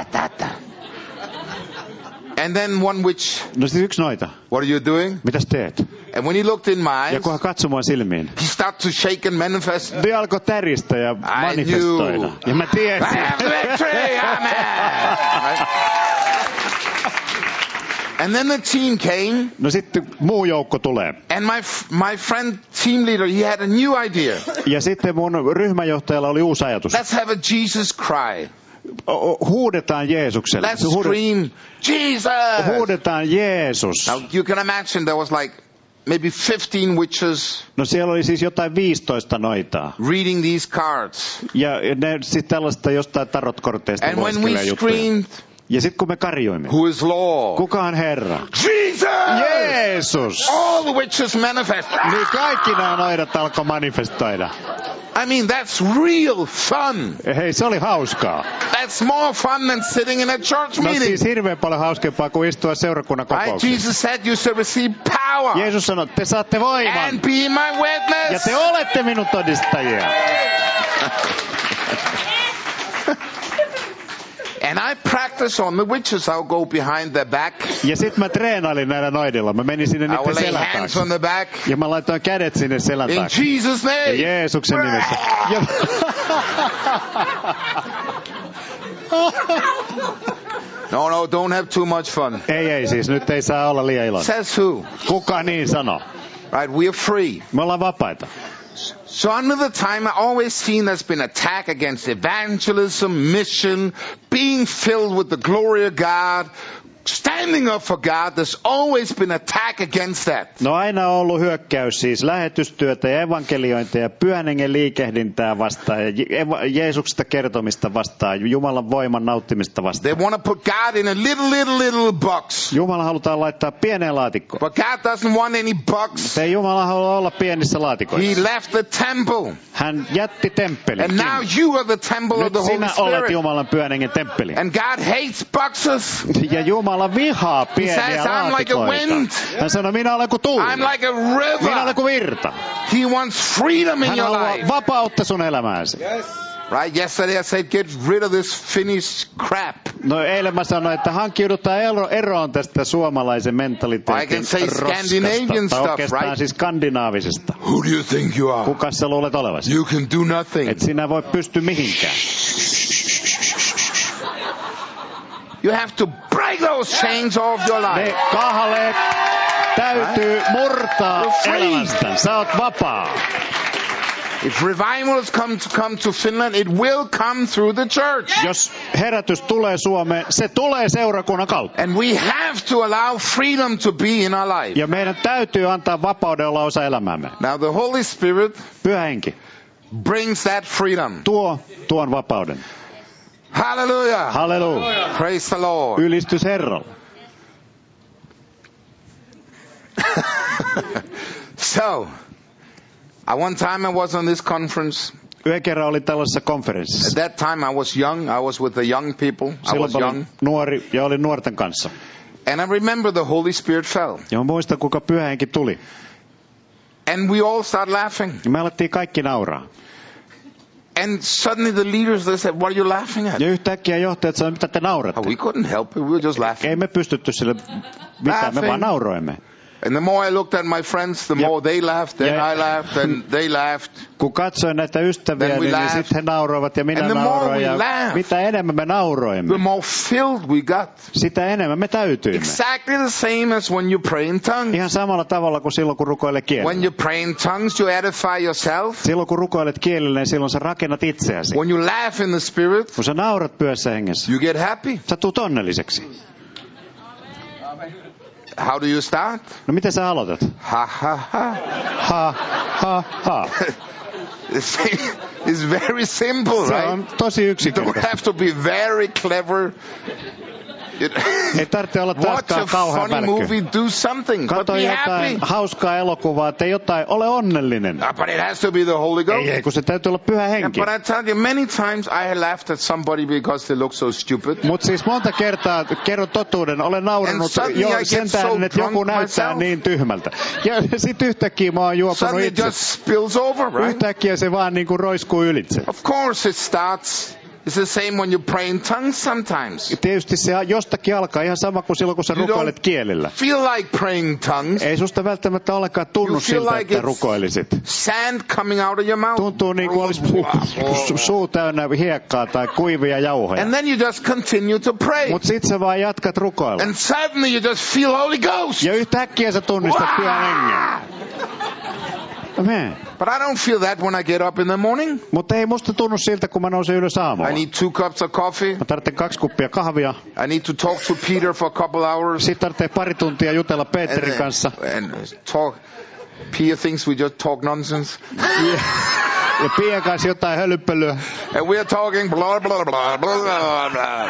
And then one witch. No siis yksi noita. What are you doing? Mitäs teet? And when he looked in my eyes. Ja kun hän katsoi mua silmiin. He started to shake and manifest. Hän alkoi täristä ja manifestoida. Ja mä tiesin. I have victory, amen. Right? And then the team came. No sitten muu joukko tulee. And my friend team leader, he had a new idea. Ja sitten mun ryhmäjohtajalla oli uusi ajatus. Let's have a Jesus cry. Huudetaan Jeesukselle. Let's scream, Jesus! Huudetaan Jeesus. Now you can imagine there was like maybe 15 witches. No siellä oli siis jotain 15 noitaa. Reading these cards. Ja ne sitten tällaista jostain tarotkorteista lueskelee juttuja. Screamed, ja sitten kun me karjoimme. Who is Lord? Kuka on Herra? Jesus! Jeesus! All the witches manifest. Niin kaikki nämä noidat alkoi manifestoida. I mean, that's real fun. Hei, se oli hauskaa. That's more fun than sitting in a church meeting. No siis hirveän paljon hauskempaa kuin istua seurakunnan kokouksessa. Jesus said you shall receive power. Jeesus sanoi, että te saatte voiman. And be my witness. Ja te olette minun todistajia. And I practice on the witches. I'll go behind their back. Ja sit mä treenailin näillä noidilla. Mä menin sinne niiden selän taakse. On the back. Ja mä laitoin kädet sinne selän taakse. In Jesus' name. Ja Jeesuksen nimessä. No, don't have too much fun. Ei, siis nyt ei saa olla liian iloinen. Says who? Kuka niin sanoo? Right, we are free. Me ollaan vapaita. So under the time, I always seen there's been attack against evangelism, mission, being filled with the glory of God, standing up for God. There's always been attack against that. No aina on ollut hyökkäys siis lähetystyötä ja evankeliointia ja pyhän hengen liikehdintää vastaan ja Jeesuksesta kertomista vastaan, Jumalan voiman nauttimista vastaan. They want to put God in a little box. Jumala halutaan laittaa pieneen laatikkoon. But God doesn't want any box. Ei Jumala halua olla pienissä laatikoissa. He left the temple. Hän jätti temppelin. And now you are the temple of the Holy Spirit. Sinä olet Jumalan pyhän hengen temppeli. And God hates boxes. Ja Jumala vihaa pieniä laatikoita. Hän sanoo, minä olen kuin tuuli. I'm like a river. Minä olen kuin virta. He wants freedom in your life. Hän haluaa vapautta sun elämääsi. Yes. Right? Yesterday I said, get rid of this Finnish crap. No eilen mä sanoin, että hankkiudutaan eroon tästä suomalaisen I mentaliteetin can say Scandinavian roskasta. Tai stuff, oikeastaan right? siis skandinaavisesta. Who do you think you are? Kuka sä luulet olevasi? You can do nothing. Et sinä voi pysty mihinkään. You have to break those chains off your life. Ne kahleet täytyy murtaa You're free. elämästä. Sä oot vapaa. If revival has come to Finland, it will come through the church. Jos herätys tulee Suomeen, se tulee seurakunnan kautta. And we have to allow freedom to be in our life. Ja meidän täytyy antaa vapauden olla osa elämäämme. Now the Holy Spirit Pyhä Henki brings that freedom. tuon vapauden. Hallelujah. Halleluja. Praise the Lord. Ylistys Herralle. So, one time I was on this conference. Yhden kerran oli tällaisessa konferenssissa. At that time I was young. I was with the young people. I was Silloin young. olin nuori ja olin nuorten kanssa. And I remember the Holy Spirit fell. Ja mä muistan, kuinka Pyhä Henki tuli. And we all started laughing. Ja me alettiin kaikki nauraa. And suddenly the leaders, they said, what are you laughing at? Ja yhtäkkiä johtajat sanoivat, mitä te nauratte. We couldn't help it. We were just laughing. Ei me pystytty sille mitään, me vaan nauroimme. And the more I looked at my friends, the more they laughed, then I laughed, and they laughed. Kun katsoin näitä ystäviä, niin sitten he nauroivat ja minä nauroin. Ja mitä enemmän me nauroimme, the more filled we got. Sitä enemmän me täytyimme. Exactly the same as when you pray in tongues. Ihan samalla tavalla kuin silloin, kun rukoilet kielellä. When you pray in tongues, you edify yourself. Silloin, kun rukoilet kielellä, niin silloin sä rakennat itseäsi. When you laugh in the Spirit, kun sä naurat Pyhässä Hengessä, you get happy. Sä tulet onnelliseksi. How do you start? No miten sä aloitat? Ha ha ha. Ha ha ha. It's very simple, right? Se on tosi yksinkertaista. You don't have to be very clever. Ei tarvitse olla taaskaan kauhean movie, do something. Kato jotain hauskaa elokuvaa, tee jotain, ole onnellinen. But it has to be the Holy Ghost. Ei, kun se täytyy olla Pyhä Henki. But I tell you, many times I have laughed at somebody because they look so stupid. Mutta siis monta kertaa, kerron totuuden, olen naurannut jo sen tähden, että joku näyttää niin tyhmältä. Ja sit yhtäkkiä mä oon juopunut itse. Just spills over, right? Yhtäkkiä se vaan niinku roiskuu ylitse. Of course it starts. It's the same when you pray in tongues sometimes. Tietysti se jostakin alkaa ihan sama kuin silloin, kun sä rukoilet kielellä. Feel like praying tongues. Ei susta välttämättä ollenkaan tunnu siltä, like että rukoilisit. Sand coming out of your mouth. Tuntuu niin kuin olisi suu täynnä hiekkaa tai kuivia jauhoja. And then you just continue to pray. Mut sit sä vaan jatkat rukoilla. And suddenly you just feel Holy Ghost. Ja yhtäkkiä sä tunnistat Pyhän Hengen. Amen. But I don't feel that when I get up in the morning. Mutta ei musta tunnu siltä, kun mä nousen ylös aamulla. I need 2 cups of coffee. Mä tarvitsen 2 kuppia kahvia. I need to talk to Peter for a couple hours. Sitten tarvitsee pari tuntia jutella Peterin kanssa. And talk. Peter thinks we just talk nonsense. Ja Pien kanssa jotain hölppölyä. And we are talking blah blah blah blah blah.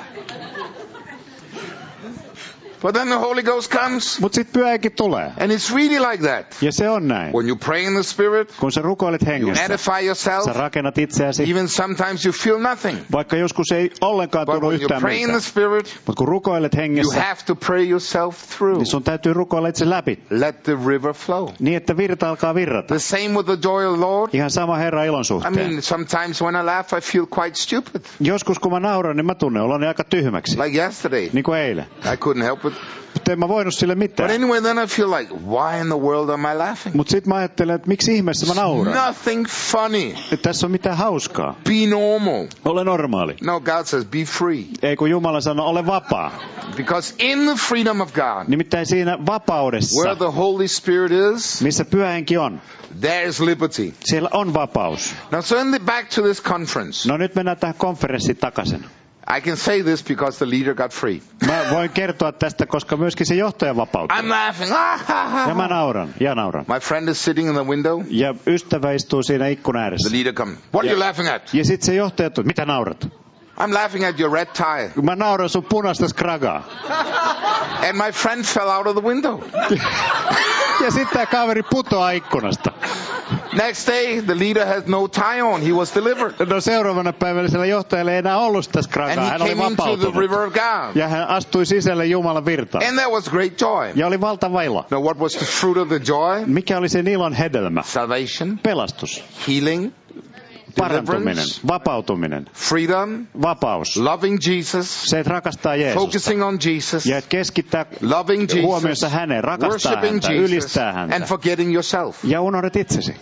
But then the Holy Ghost comes. Mut sit Pyhä Henki tulee. And it's really like that. Ja se on näin. When you pray in the Spirit, kun sä rukoilet hengessä, you edify yourself. Sä rakennat itseäsi. Even sometimes you feel nothing. Vaikka joskus ei ollenkaan tunnu yhtään mitään. In the Spirit, mutta kun rukoilet hengessä, you have to pray yourself through. Niin sun täytyy rukoilla itse läpi. Let the river flow. Niin että virta alkaa virrata. The same with the joy of the Lord. Ihan sama Herran ilon suhteen. I mean, sometimes when I laugh, I feel quite stupid. Joskus kun mä nauran, niin mä tunnen oloni aika tyhmäksi. Like yesterday. Niin kuin eilen. I couldn't help it. Mutta en mä voinut sille mitään. But anyway, then I feel like, why in the world am I laughing? Mut sit mä ajattelen, että miksi ihmeessä mä nauran? Nothing funny. Että tässä on mitään hauskaa. Be normal. Ole normaali. No, God says, be free. Ei kun Jumala sanoo, ole vapaa. Because in the freedom of God, nimittäin siinä vapaudessa, where the Holy Spirit is, missä Pyhä Henki on, there is liberty. Siellä on vapaus. Now, so back to this conference. No nyt mennään tähän konferenssiin takaisin. I can say this because the leader got free. Mä voin kertoa tästä, koska myöskin se johtaja vapautui. I'm laughing. Ja mä nauran. My friend is sitting in the window. Ja ystävä istuu siinä ikkunan ääressä. The leader comes. What are you laughing at? Ja sit se johtaja tulee, mitä naurat? I'm laughing at your red tie. Mä nauran sun punaista skragaa. And my friend fell out of the window. Ja sitten tää kaveri putoaa ikkunasta. Next day, the leader has no tie on. He was delivered. No seuraavana päivänä sillä johtajalla ei enää ollut sitä skragaa. Hän oli vapautunut. Ja hän astui sisälle Jumalan virtaan. And there was great joy. Ja oli valtava ilo. Now what was the fruit of the joy? Mikä oli sen ilon hedelmä? Salvation. Pelastus. Healing. parantuminen, vapautuminen, freedom, vapaus, loving Jesus, se, että rakastaa Jeesusta focusing on Jesus, ja että keskittää loving huomionsa Jesus, häneen, rakastaa worshiping häntä, Jesus, ylistää häntä and forgetting yourself. ja unohdat itsesi.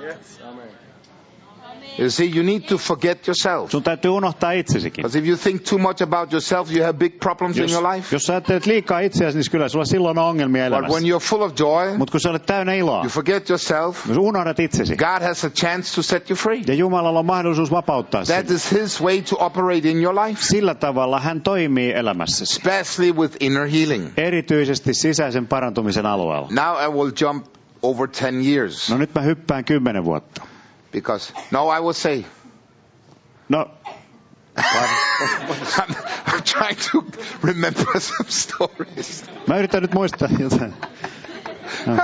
You see, you need to forget yourself. Sun täytyy unohtaa itsesikin. Because if you think too much about yourself, you have big problems in your life. Jos sä ajattelet liikaa itseäsi, niin kyllä sulla silloin on ongelmia But when elämässä. you're full of joy, Mutta kun sä olet täynnä iloa, you forget yourself, jos unohdat itsesi, God has a chance to set you free. ja Jumalalla on mahdollisuus vapauttaa That sinut. is His way to operate in your life, Sillä tavalla hän toimii elämässäsi. especially with inner healing. Erityisesti sisäisen parantumisen alueella. Now I will jump over 10 years. No nyt mä hyppään 10 vuotta. Because, no, I will say, No, I'm trying to remember some stories. mä yritän nyt muistaa jotain. No.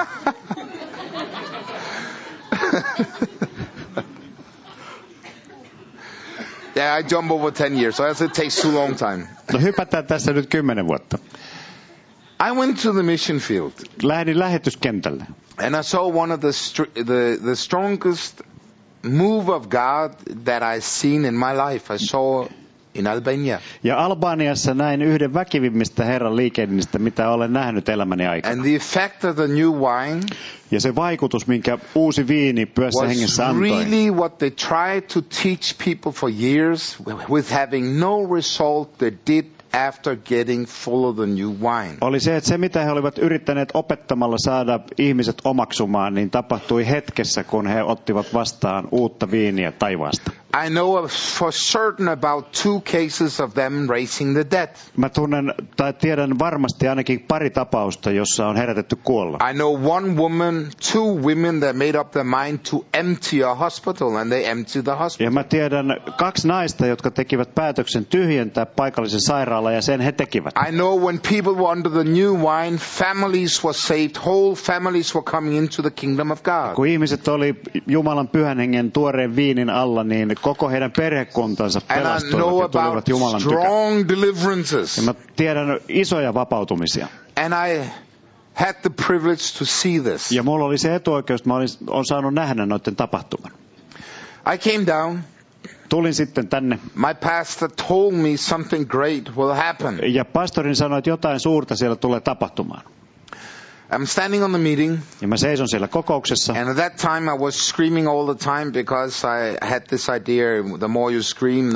Yeah, I jump over 10 years, so it takes too long time. No hypätään tässä nyt 10 vuotta. I went to the mission field, Lähdin lähetyskentälle. and I saw one of the strongest move of God that I've seen in my life. I saw in Albania. Ja Albaniassa näin yhden väkivimmistä Herran liikennistä, mitä olen nähnyt elämäni aikana. And the effect of the new wine Ja se vaikutus, minkä uusi viini Pyhässä was hengessä antoi, really what they tried to teach people for years with having no result they did after getting full of the new wine. oli se, että se mitä he olivat yrittäneet opettamalla saada ihmiset omaksumaan, niin tapahtui hetkessä, kun he ottivat vastaan uutta viiniä taivaasta. I know for certain about 2 cases of them raising the dead. Mä tunnen tai tiedän varmasti ainakin pari tapausta, jossa on herätetty kuolla. I know 2 women that made up their mind to empty a hospital, and they emptied the Ja hospital. mä tiedän 2 naista, jotka tekivät päätöksen tyhjentää paikallisen sairaalan, ja sen he tekivät. I know when people were under the new wine, families were saved, whole families were coming into the kingdom of God. Kun ihmiset oli Jumalan pyhän hengen tuoreen viinin alla, niin koko heidän perhekuntansa And I know pelastuivat ja tulivat about Jumalan tykö. strong deliverances. Ja mä tiedän isoja vapautumisia. And I had the privilege to see this. Ja mulla oli se etuoikeus, että mä olen saanut nähdä noiden tapahtuman. I came down. Tulin sitten tänne, My pastor told me something great will happen. ja pastorin sanoi, että jotain suurta siellä tulee tapahtumaan. I'm standing on the meeting, Ja mä seison siellä kokouksessa. and at that time I was screaming all the time because I had this idea, the more you scream,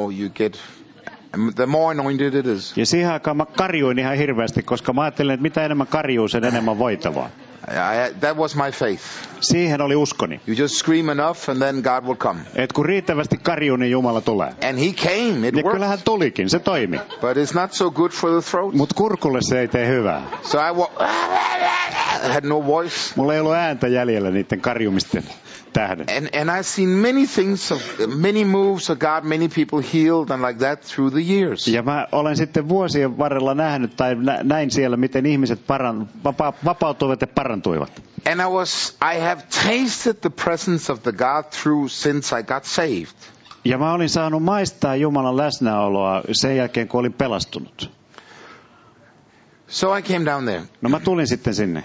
the more anointed it is. Ja siihen aikaan mä karjuin ihan hirveästi, koska mä ajattelin, että mitä enemmän karjuu, sen enemmän voitavaa. That was my faith. Siihen oli uskoni. You just scream enough and then God will come. Että kun riittävästi karjuu, niin Jumala tulee. And He came, it Ja worked. kyllähän tulikin, se toimi. But it's not so good for the throat. Mutta kurkulle se ei tee hyvää. So I had no voice. Mulla ei ollut ääntä jäljellä niiden karjumisten tähden. And I've seen many things, many moves of God, many people healed and like that through the years. Ja mä olen sitten vuosien varrella nähnyt tai näin siellä, miten ihmiset vapautuivat ja parantuivat. And I have tasted the presence of the God through since I got saved. Ja mä olin saanut maistaa Jumalan läsnäoloa sen jälkeen, kun olin pelastunut. So I came down there. No mä tulin sitten sinne.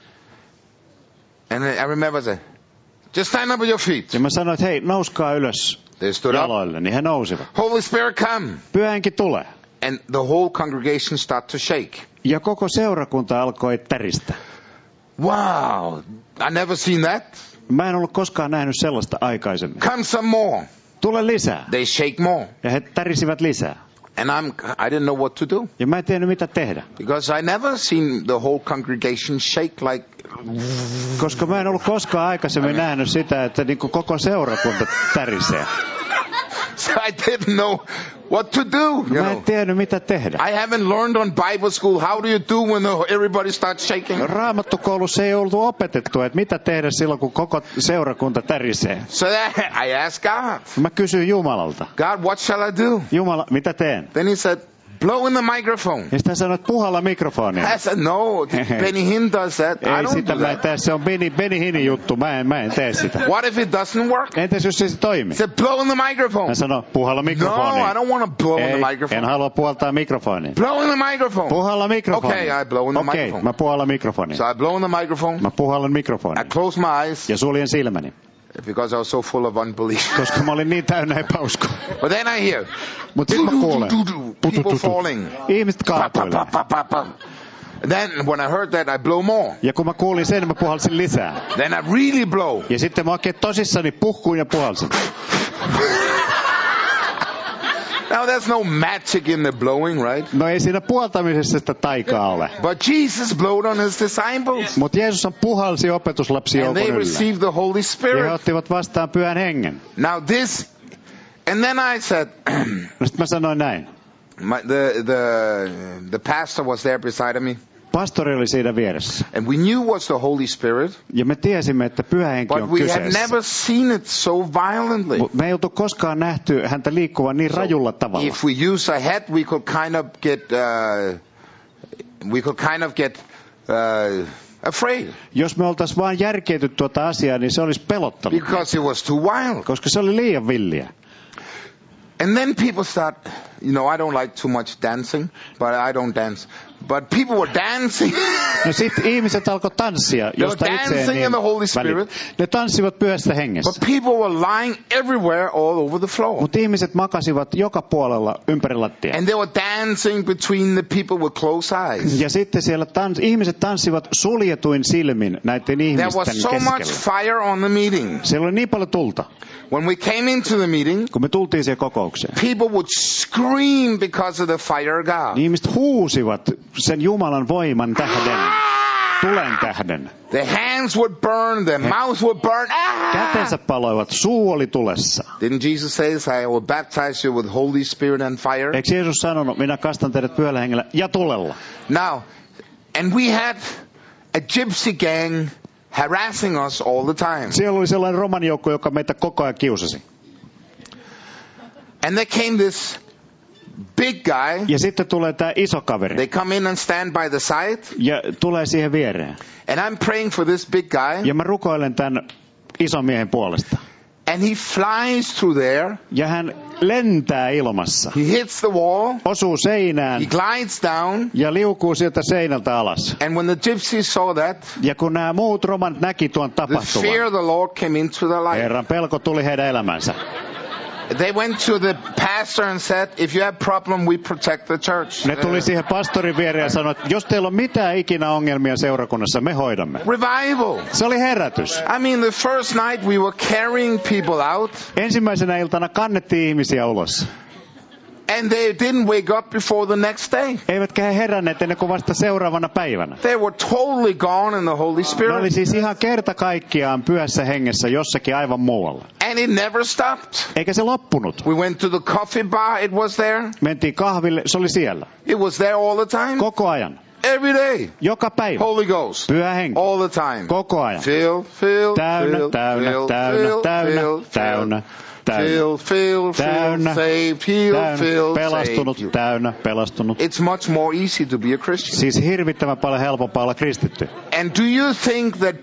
And I remember that. Just stand up on your feet. Ja mä sanoin, että hei, nouskaa ylös They stood up. jaloille. Niin he nousivat. Holy Spirit, come. Pyhä henki tulee. And the whole congregation started to shake. Ja koko seurakunta alkoi täristä. Wow, I never seen that. Mä en ollut koskaan nähnyt sellaista aikaisemmin. Come some more. Tule lisää. They shake more. Ja he tärisivät lisää. And I didn't know what to do. Ja mä en tiennyt mitä tehdä. Because I never seen the whole congregation shake like... Koska mä en ollut koskaan aikaisemmin nähnyt sitä, että niin kuin koko seurakunta tärisee. So I didn't know what to do. Mä en tiennyt mitä tehdä. I haven't learned on Bible school how do you do when everybody starts shaking. Raamattukoulussa ei ollut opetettu, että mitä tehdä silloin, kun koko seurakunta tärisee. So I asked God. Mä kysyin Jumalalta. God, what shall I do? Jumala, mitä teen? Then he said, blow in the microphone. Ja sitten sanoit, puhalla mikrofoniin. I said, no, Benny Hinn does that. I Ei don't sitä do mä that. tee, se on Benny Hinnin juttu, mä en tee sitä. What if it doesn't work? Entäs jos se toimi? He said, blow in the microphone. Hän sanoi, puhalla No, mikrofoniin. I don't want to blow in the Ei, en microphone. halua puhaltaa mikrofoniin. Blow in the microphone. Puhalla mikrofoniin. Okay, I blow in the Okei, microphone. mä puhallan mikrofoniin. So I blow in the microphone. Mä puhallan I mikrofoniin. close my eyes. Ja suljen silmäni. because I was so full of unbelief. koska mä olin niin täynnä epäuskoa. But then I hear, Mutta sitten mä kuulen, people falling. ihmiset kaatuilee. Then when I heard that, I blow more. Ja kun mä kuulin sen, mä puhalsin lisää. Then I really blow. Ja sitten mä oikein tosissani puhkuin ja puhalsin. Now there's no magic in the blowing, right? No ei siinä puhaltamisessa sitä taikaa ole. But Jesus blowed on his disciples. Mutta Jeesus puhalsi opetuslapsia And they joukon yllä. received the Holy Ja he Spirit. ottivat vastaan Pyhän Hengen. Now this, and then I said, No sit mä sanoin näin. the pastor was there beside me. Pastori oli siinä vieressä. And we knew was the Holy Spirit. Ja me tiesimme, että Pyhä Henki But on we had kyseessä. never seen it so violently. Me ei oltu koskaan nähty häntä liikkuvan niin rajulla tavalla. If we use a head, we could kind of get afraid. Jos me oltaisiin vain järkeity tuota asiaa, niin se olisi pelottanut. Because it was too wild. Koska se oli liian villiä. And then people start, I don't like too much dancing, but I don't dance. But people were dancing. No sit ihmiset alkoi tanssia, josta were itse dancing in the Holy Spirit. Ne tanssivat Pyhässä Hengessä. But people were lying everywhere all over the floor. Mutta ihmiset makasivat joka puolella ympäri lattiaa. And they were dancing between the people with closed eyes. Ja sitten siellä ihmiset tanssivat suljetuin silmin näiden There ihmisten was so much keskellä. fire on the meeting. Siellä oli niin paljon tulta. When we came into the meeting, Kun me tultiin siihen kokoukseen, people would scream because of the fire of God. niin ihmiset huusivat sen Jumalan voiman tähden, tulen tähden. Their hands would burn, their mouths would burn. Kätensä paloivat, suu oli tulessa. Didn't Jesus say, I will baptize you with Holy Spirit and fire? Eikö Jeesus sanonut, minä kastan teidät Pyhällä Hengellä ja tulella? Now, and we had a gypsy gang harassing us all the time. Siellä oli sellainen romanijoukko, joka meitä koko ajan kiusasi. And there came this big guy. Ja sitten tulee tämä iso kaveri. They come in and stand by the side. Ja tulee siihen viereen. And I'm praying for this big guy. Ja mä rukoilen tämän ison miehen puolesta. And he flies through there. Ja hän lentää ilmassa. He hits the wall. Osuu seinään. He glides down. Ja liukuu sieltä seinältä alas. And when the gypsies saw that, ja kun nämä muut romanit näki tuon the fear tapahtuman, of the Lord came into their life. Herran pelko tuli heidän elämänsä. They went to the pastor and said, if you have problem, we protect the church. Ne tuli siihen pastorin viereen ja sanoi, että jos teillä on mitään ikinä ongelmia seurakunnassa, me hoidamme. Revival. Se oli herätys. I mean, the first night we were carrying people out. Ensimmäisenä iltana kannettiin ihmisiä ulos. And they didn't wake up before the next day. Eivätkä he heränneet ennen kuin vasta seuraavana päivänä. They were totally gone in the Holy Ne Spirit. oli siis ihan kerta kaikkiaan Pyhässä Hengessä jossakin aivan muualla. And it never stopped. Eikä se loppunut. We went to the coffee bar, it was there. Mentiin kahville, se oli siellä. It was there all the time. Koko ajan. Every day. Joka päivä. Holy Ghost. Pyhä Henki. All the time. Koko ajan. Fill. Täynnä, Fill, täynnä, fill, täynnä, fill, täynnä, fill, täynnä, täynnä. Fill, Täynnä, saved, healed, täynnä, filled, pelastunut, saved. täynnä, pelastunut. It's much more easy to be a Christian. Siis hirvittävän paljon helpompaa olla kristitty. And do you think that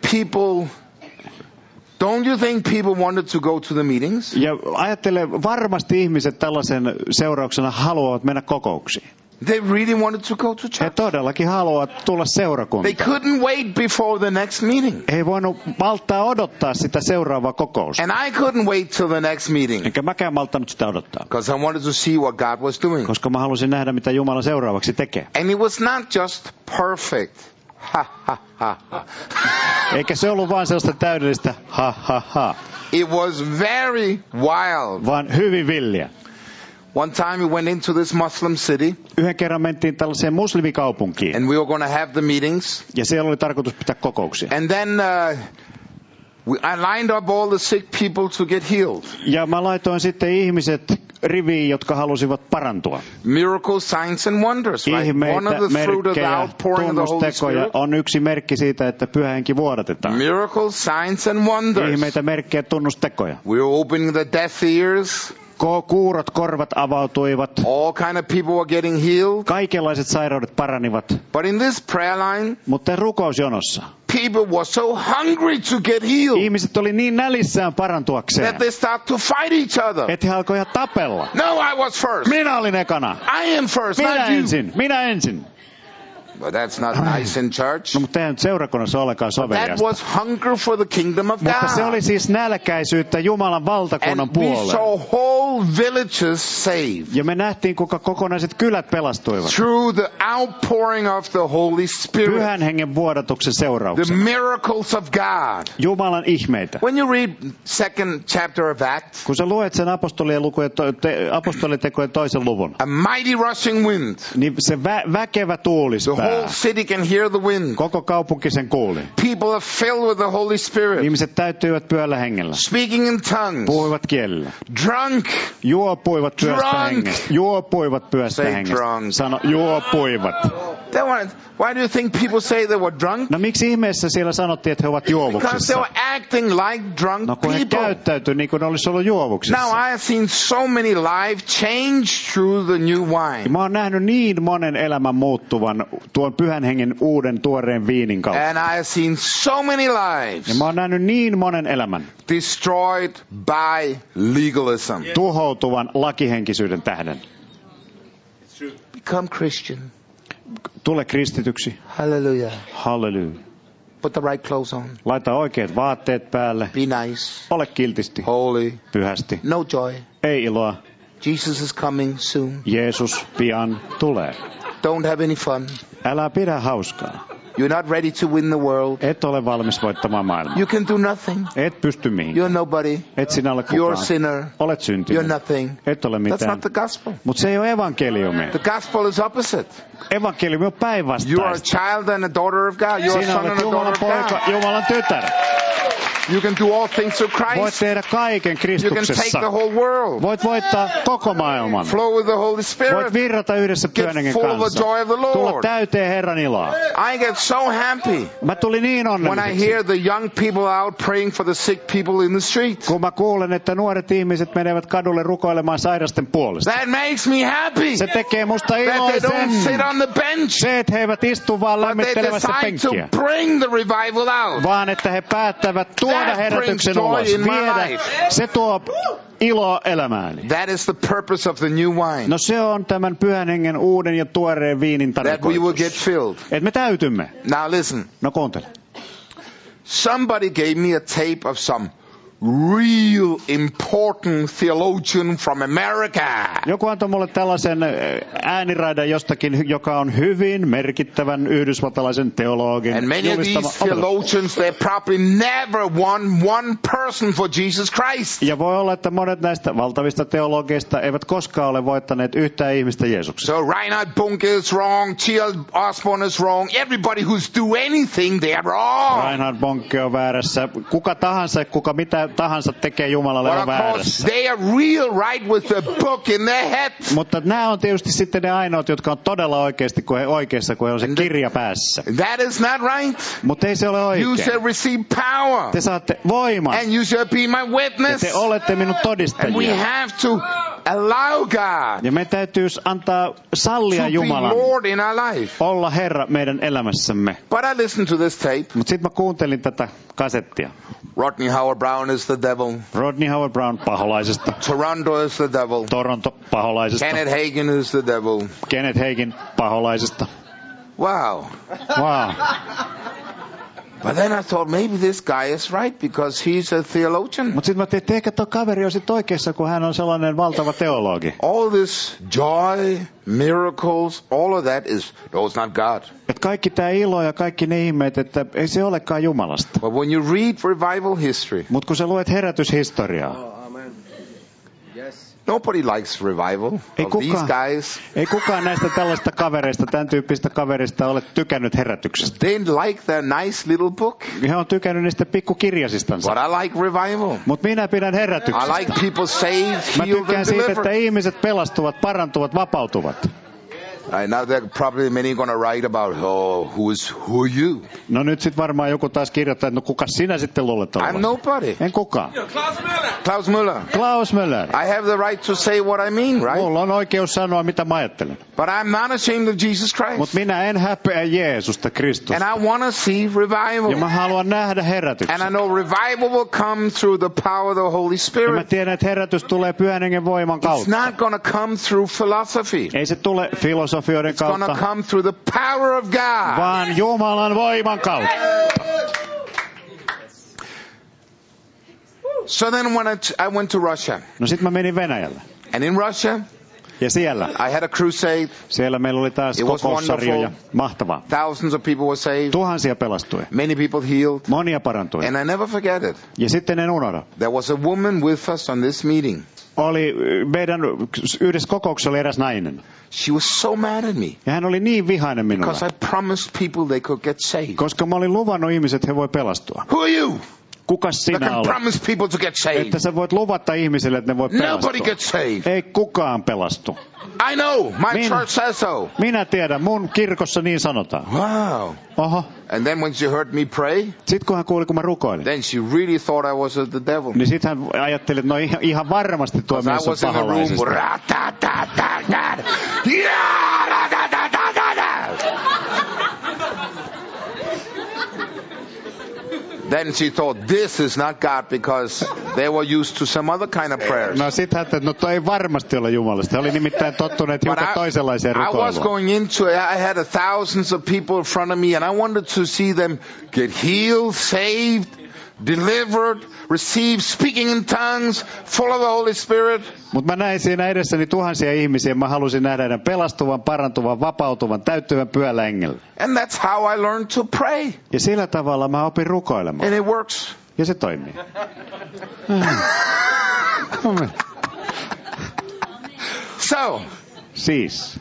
don't you think people wanted to go to the meetings? Ja ajattele, varmasti ihmiset tällaisen seurauksena haluavat mennä kokouksiin. They really wanted to go to He church. todellakin haluavat tulla They seurakuntaan. couldn't wait before the next meeting. Ei voinut malttaa odottaa sitä seuraavaa kokousta. And I couldn't wait till the next meeting. Enkä mäkään malttanut sitä odottaa. Because I wanted to see what God was doing. Koska mä halusin nähdä, mitä Jumala seuraavaksi tekee. And it was not just perfect. Ha, ha, ha, ha. Eikä se ollut vaan sellaista täydellistä ha ha ha, It was very wild. vaan hyvin villiä. One time we went into this Muslim city. Yhden kerran mentiin tällaiseen muslimikaupunkiin. And we were going to have the meetings. Ja siellä oli tarkoitus pitää kokouksia. And then I lined up all the sick people to get healed. Ja mä laitoin sitten ihmiset riviin, jotka halusivat parantua. Miracles, signs and wonders, right? One Ihmeitä, of the fruit of the merkkejä, outpouring of the Holy tunnustekoja Spirit. on yksi merkki siitä, että Pyhä Henki vuodatetaan. Miracles, signs and wonders. Ihmeitä, merkkejä, tunnustekoja. We were opening the deaf ears. Kuurot korvat avautuivat. All kind of people were getting healed. Kaikenlaiset sairaudet paranivat. But in this prayer line, Mutta rukousjonossa people were so hungry to get healed ihmiset oli niin nälissään parantuakseen, that they start to fight each other. että he alkoivat tapella. No, I was first. Minä olin ekana. I am first, Minä not you. ensin. Minä ensin. But that's not nice in church. No, mutta eihän nyt seurakunnassa ollenkaan That soveliasta. was hunger for the kingdom of Mutta se God. oli siis nälkäisyyttä Jumalan valtakunnan And we puoleen. saw whole villages saved Ja me nähtiin, kuinka kokonaiset kylät pelastuivat. through the outpouring of the Holy Spirit. Pyhän hengen vuodatuksen The seurauksena. miracles of God. Jumalan ihmeitä. When you read second chapter of Acts, Kun sä luet sen apostolitekojen toisen luvun, a mighty rushing wind. niin se väkevä The tuulispää. whole city can hear the wind. Koko kaupunki sen kuuli. People are filled with the Holy Spirit. Ihmiset täyttyivät pyhällä hengellä. Speaking in tongues. Puhuivat kielellä. Drunk. Juopuivat pyhästä Drunk. hengestä. Juopuivat pyhästä Say hengestä. drunk. Sano, juopuivat. Why do you think people say they were drunk? No miksi ihmeessä siellä sanottiin, että he ovat Because they juovuksissa? were acting like drunk No kun he people. käyttäytyi niin kuin ne olisi ollut Now juovuksissa. I have seen so many lives change through the new wine. Mä oon nähnyt niin monen elämän muuttuvan tuon pyhän hengen uuden tuoreen viinin kautta. And I have seen so many Ja lives mä oon nähnyt niin monen elämän destroyed by legalism. tuhoutuvan lakihenkisyyden tähden. Become Christian. Tule kristityksi. Hallelujah. Halleluja. Put the right clothes on. Laita oikeat vaatteet päälle. Be nice. Ole kiltisti. Holy. Pyhästi. No joy. Ei iloa. Jesus is coming soon. Jeesus pian tulee. Don't have any fun. Älä pidä hauskaa. You're not ready to win the world. Et ole valmis voittamaan maailmaa. You can do nothing. Et pysty mihin. You're nobody. Et sinä ole You're a kukaan. sinner. Olet You're syntinen. nothing. Et ole That's mitään. not the gospel. Mutta se ei ole evankeliumi. The gospel is opposite. Evankeliumi on You are a päinvastaista. child and a daughter of God. You are a Sinä son and olet a Jumalan daughter of poika, God. Jumalan tytär. You can do all things through Voit Christ. tehdä kaiken You can take Kristuksessa. the whole world. Voit voittaa koko maailman. Flow with the Holy Voit Spirit. virrata yhdessä Get pyhän hengen full of the kanssa. joy of the Tulla Lord. täyteen Herran iloa. I get so happy Mä tulin niin when I onnelliseksi, hear the young people out praying for the sick people in the street. kun mä kuulen, että nuoret ihmiset menevät kadulle rukoilemaan sairasten puolesta. That makes me happy. Se tekee musta That they iloisen. don't sit on the bench, Se, että he eivät istu vaan but they lämmittelemässä decide penkkiä, to bring the revival out. vaan että he päättävät tuoda That herätyksen brings joy ulos, in my viedä. life. Se tuo iloa elämääni. That is the purpose of the new wine. No se on tämän pyhän hengen uuden ja tuoreen viinin That we will tarkoitus. get filled. Että me täytymme. Now listen. No kuuntele. Somebody gave me a tape of some real important theologian from America. Joku antoi mulle tällaisen ääniraidan jostakin, joka on hyvin merkittävän yhdysvaltalaisen teologin And many of julistama these opetus. theologians, they probably never won one person for Jesus Christ. Ja voi olla, että monet näistä valtavista teologeista eivät koskaan ole voittaneet yhtään ihmistä Jeesuksessa. So Reinhard Bunke is wrong, T.L. Osborne is wrong, everybody who's do anything, they are wrong. Reinhard Bonke on väärässä. Kuka tahansa, kuka mitä tahansa tekee Jumalalle But on of course, väärässä. they are real right with the book in their head. Mutta nämä on tietysti sitten ne ainoat, jotka on todella oikeasti, kun he oikeassa, kun he on se kirja päässä. That is not right. Mutta ei se ole You oikein. shall receive power. Te saatte voiman And you shall be my ja witness. te olette minun And we todistajia. have to allow God Ja me täytyy antaa sallia to be Jumalan Lord in our life. olla Herra meidän elämässämme. But I listened to this tape. Mutta sitten mä kuuntelin tätä kasettia. Rodney Howard Brown is the devil. Rodney Howard Brown paholaisesta. Toronto is the devil. Toronto paholaisesta. Kenneth Hagin is the devil. Kenneth Hagin paholaisesta. Wow. Wow. But then I thought maybe this guy is right because he's a theologian. Mutta sitten mä ajattelin, että ehkä tuo kaveri on sitten oikeassa, kun hän on sellainen valtava teologi. All this joy, miracles, all of that is, no, it's not God. Että kaikki tämä ilo ja kaikki ne ihmeet, että ei se olekaan Jumalasta. But when you read revival history, Mutta kun sä luet herätyshistoriaa, nobody likes revival Ei of these kukaan. guys. ei kukaan näistä tällaista kavereista, tämän tyyppistä kaverista ole tykännyt herätyksestä. They like their nice little book. He on tykännyt niistä pikkukirjasistansa. But I like revival. Mutta minä pidän I herätyksestä. like people saved, Mä healed, tykkään and siitä, että delivered. ihmiset pelastuvat, parantuvat, vapautuvat. Now there probably many going to write about, who are you? No nyt sitten varmaan joku taas kirjoittaa, että no kuka sinä sitten luulet I'm olevan? nobody. En kukaan. Klaus Müller. Klaus Müller. I have the right to say what I mean, right? Mulla on oikeus sanoa, mitä mä ajattelen. But I'm not ashamed of Jesus Christ. Mutta minä en häpeä Jeesusta, Kristusta. And I want to see Ja revival. mä haluan nähdä And herätyksen. I know revival will come through the power of the Holy Ja mä Spirit. tiedän, että herätys tulee Pyhän Hengen voiman It's kautta. not going to come through philosophy. Ei se tule filosofioiden It's going to kautta, come through the power of God. vaan Jumalan voiman kautta. So then when I went to Russia, No sit mä menin Venäjälle. and in Russia, Ja siellä I had a crusade. Siellä meillä oli taas It was kokoussarjoja. wonderful. Mahtavaa. Thousands of people were saved. Tuhansia pelastui. Many people healed. Monia parantui. And I never forget it. Ja sitten en unohda. There was a woman with us on this meeting. Oli meidän yhdessä kokouksessa oli eräs nainen. She was so mad at me Ja hän oli niin vihainen because minulle. I promised people they could get saved. Koska mä olin luvannut ihmiset, he voi pelastua. Who are you Kukas that sinä can olet? promise people to get saved? Että sä voit luvata ihmisille, että ne voi pelastua. Nobody gets saved. Ei kukaan pelastu. I know. My Minä- church says so. Minä tiedän, mun kirkossa niin sanotaan. Wow. Oho. And then when she heard me pray, Sitten kun hän kuuli, kun mä rukoilin, then she really thought I was the devil. niin sitten hän ajatteli, että no ihan varmasti tuo Because I mies on was in the room. paholaisesta. Ra-ta-ta-ta-ta. Yeah, ra-ta-ta-ta-ta. Then she thought, this is not God, because they were used to some other kind of prayers. No sit hän, että no toi ei varmasti ole Jumalasta. He oli nimittäin tottuneet But hiukan toisenlaiseen I was rukoiluun. going into it. I had thousands of people in front of me, and I wanted to see them get healed, saved, delivered, receive speaking in tongues, full of the Holy Spirit. Mutta mä näin siinä edessäni tuhansia ihmisiä. Mä halusin nähdä heidän pelastuvan, parantuvan, vapautuvan, täyttyvän pyöllä hengellä. And that's how I learned to pray. Ja sillä tavalla mä opin rukoilemaan. And it works. Ja se toimii. So, Siis.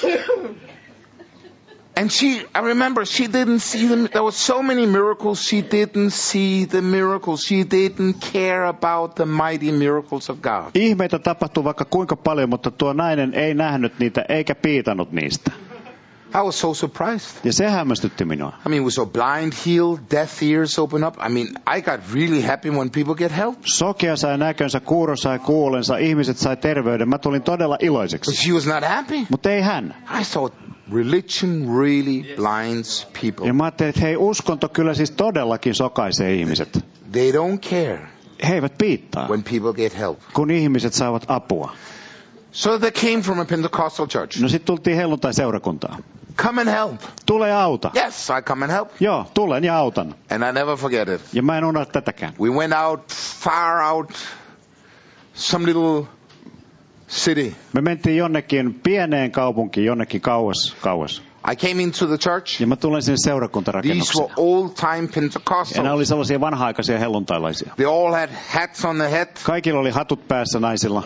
and I remember she didn't see them. There were so many miracles. She didn't see the miracles. She didn't care about the mighty miracles of God. Ihmeitä tapahtui vaikka kuinka paljon, mutta tuo nainen ei nähnyt niitä eikä piitannut niistä. I was so surprised. Ja se hämmästytti minua. I mean, we saw blind healed, deaf ears open up. I mean, I got really happy when people get help. Sokea sai näkönsä, kuuro sai kuulensa, ihmiset sai terveyden. Mä tulin todella But iloiseksi. she was not happy. Mutta ei hän. I thought religion really blinds people. Ja mä ajattelin, että hei, uskonto kyllä siis todellakin sokaisee ihmiset. They don't care He eivät piittaa, when people get help. kun ihmiset saavat apua. So they came from a Pentecostal church. No sit tultiin helluntai-seurakuntaan. Come and help. Tule ja auta. Yes, I come and help. Joo, tulen ja autan. And I never forget it. Ja mä en unohda tätäkään. We went out, far out, some little city. Me mentiin jonnekin pieneen kaupunkiin, jonnekin kauas. I came into the church. Ja mä tulen sinne These seurakuntarakennukseen. were old-time Ja ne Pentecostals. oli sellaisia vanha-aikaisia helluntailaisia. They all had hats on their head. Kaikilla oli hatut päässä naisilla.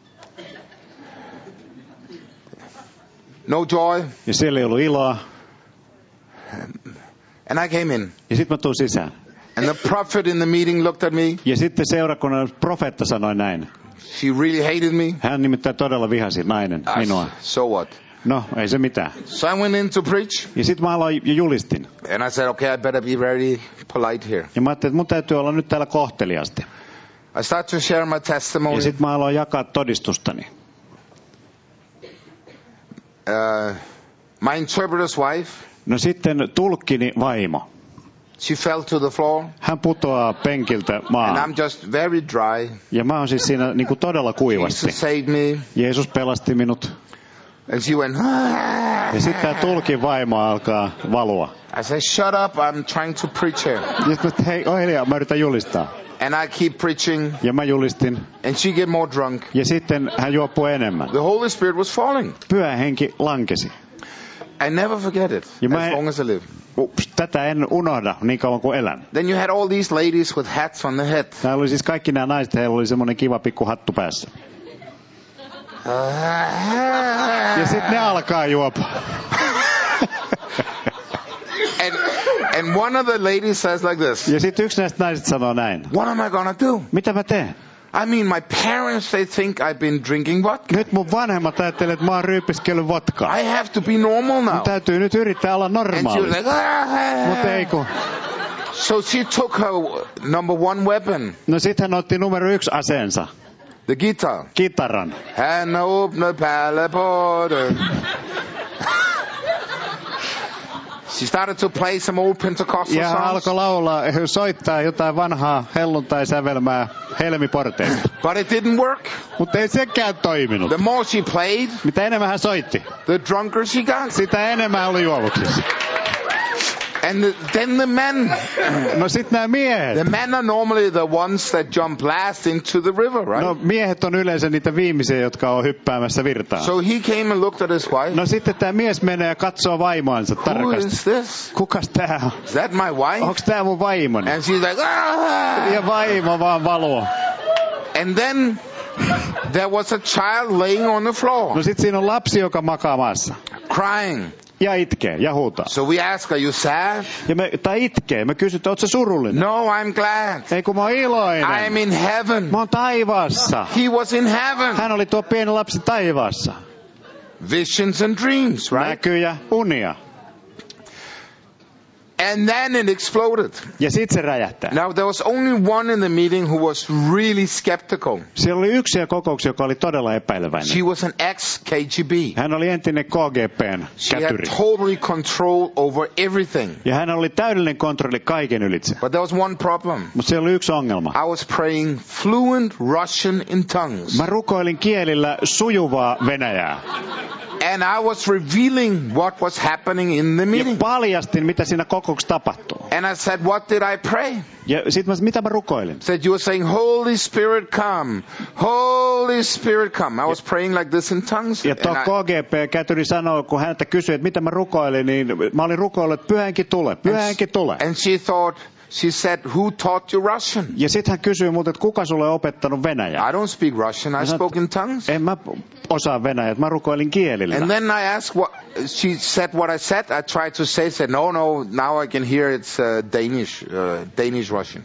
No joy. Ja siellä ei ollut iloa. And I came in. Ja sitten mä tuun sisään. And the prophet in the meeting looked at me. Ja sitten seurakunnan profeetta sanoi näin. She really hated me. Hän nimittäin todella vihasi nainen minua. So what? No, ei se mitään. So I went in to preach. Ja sitten mä aloin ja julistin. And I said, okay, I better be very polite here. Ja mä ajattelin, että mun täytyy olla nyt täällä kohteliaasti. I start to share my testimony. Ja sitten mä aloin jakaa todistustani. My interpreter's wife, No sitten tulkkini vaimo. she fell to the floor. Hän putoaa penkiltä And maahan. I'm just very dry. Ja mä oon siis siinä niin kuin todella kuivasti. Jesus saved me. Jeesus pelasti minut. And she went, Ja sitten tämä tulkin vaimo alkaa valua. I said, shut up, I'm trying to preach here. Ja sitten mä, hei, ole hiljaa, mä yritän julistaa. And I keep preaching. Ja mä julistin. And she get more drunk. Ja sitten hän juoppui enemmän. The Holy Spirit was falling. Pyhä henki lankesi. I never forget it, You as might- long as I live. Ups, tätä en unohda niin kauan kuin elän. Then you had all these ladies with hats on the head. Täällä oli siis kaikki nämä naiset, heillä oli semmoinen kiva pikku hattu päässä. Ja sitten ne alkaa juopa. And one of the ladies says like this, Ja sitten yksi näistä naisista sanoo näin. what am I gonna do? Mitä mä teen? I mean, my parents, they think I've been drinking vodka. Nyt mun vanhemmat ajattelee, että mä oon ryypiskellyt vodkaa. I have to be normal Mun now. täytyy nyt yrittää olla And she was normaali. like, Mutta ei kun. So she took her number one weapon, No sit hän otti numero 1 aseensa. the guitar. Kitaran. Hän åpnade pärleporten. She started to play some old Pentecostal Ja hän songs. alkoi laulaa, soittaa jotain vanhaa helluntai-sävelmää helmiporteista. But it didn't work. Mutta ei sekään toiminut. The more she played, Mitä enemmän hän soitti, the drunker she got. sitä enemmän oli juovuksissa. And then the men. No sit nämä miehet. The men are normally the ones that jump last into the river, right? No miehet on yleensä niitä viimeisiä, jotka on hyppäämässä virtaan. So he came and looked at his wife. No sitten tämä mies menee ja katsoo vaimoansa Who tarkasti. is this? Kukas tää on? Is that my wife? Onks tää mun vaimoni? And she's like, ah! Ja vaimo vaan valuu. And then there was a child laying on the floor, No sit siinä on lapsi, joka makaa maassa. crying. Ja itkee ja huutaa. So we ask, are you sad? Tai itkee. Me kysytään, ootko sä surullinen? No, I'm glad. Ei kun mä oon iloinen. I'm in heaven. Mä oon taivaassa. He was in heaven. Hän oli tuo pieni lapsi taivaassa. Visions and dreams, right? Näkyjä, unia. And then it exploded. Ja sit se räjähtää. Now there was only one in the meeting who was really skeptical. Siellä oli yksi kokouksia, joka oli todella epäileväinen. She was an ex-KGB. Hän oli entinen KGB:n She had kätyri. totally control over everything. Ja hän oli täydellinen kontrolli kaiken ylitse. But there was one problem. Mutta siellä oli yksi ongelma. I was praying fluent Russian in tongues. Mä rukoilin kielillä sujuvaa venäjää. And I was revealing what was happening in the Ja meeting. paljastin, mitä siinä kokouksessa tapahtuu. And I said, what did I pray? Ja sit mitä mä rukoilin? Said, you were saying, Holy Spirit come. Holy Spirit come. I was praying like this in tongues. Ja tuo And KGB-kätyri sanoi, kun häntä kysyi, että mitä mä rukoilin, niin mä olin rukoillut, että pyhänkin tule, pyhänkin tule. and she said, who taught you Russian? Ja sitten hän kysyi multa, että kuka sulle on opettanut venäjää? I don't speak Russian. I spoke in tongues. En mä osaa venäjää, mä rukoilin kielillä. And then I asked what she said. What I said, I tried to say. Said no. Now I can hear it's Danish Russian.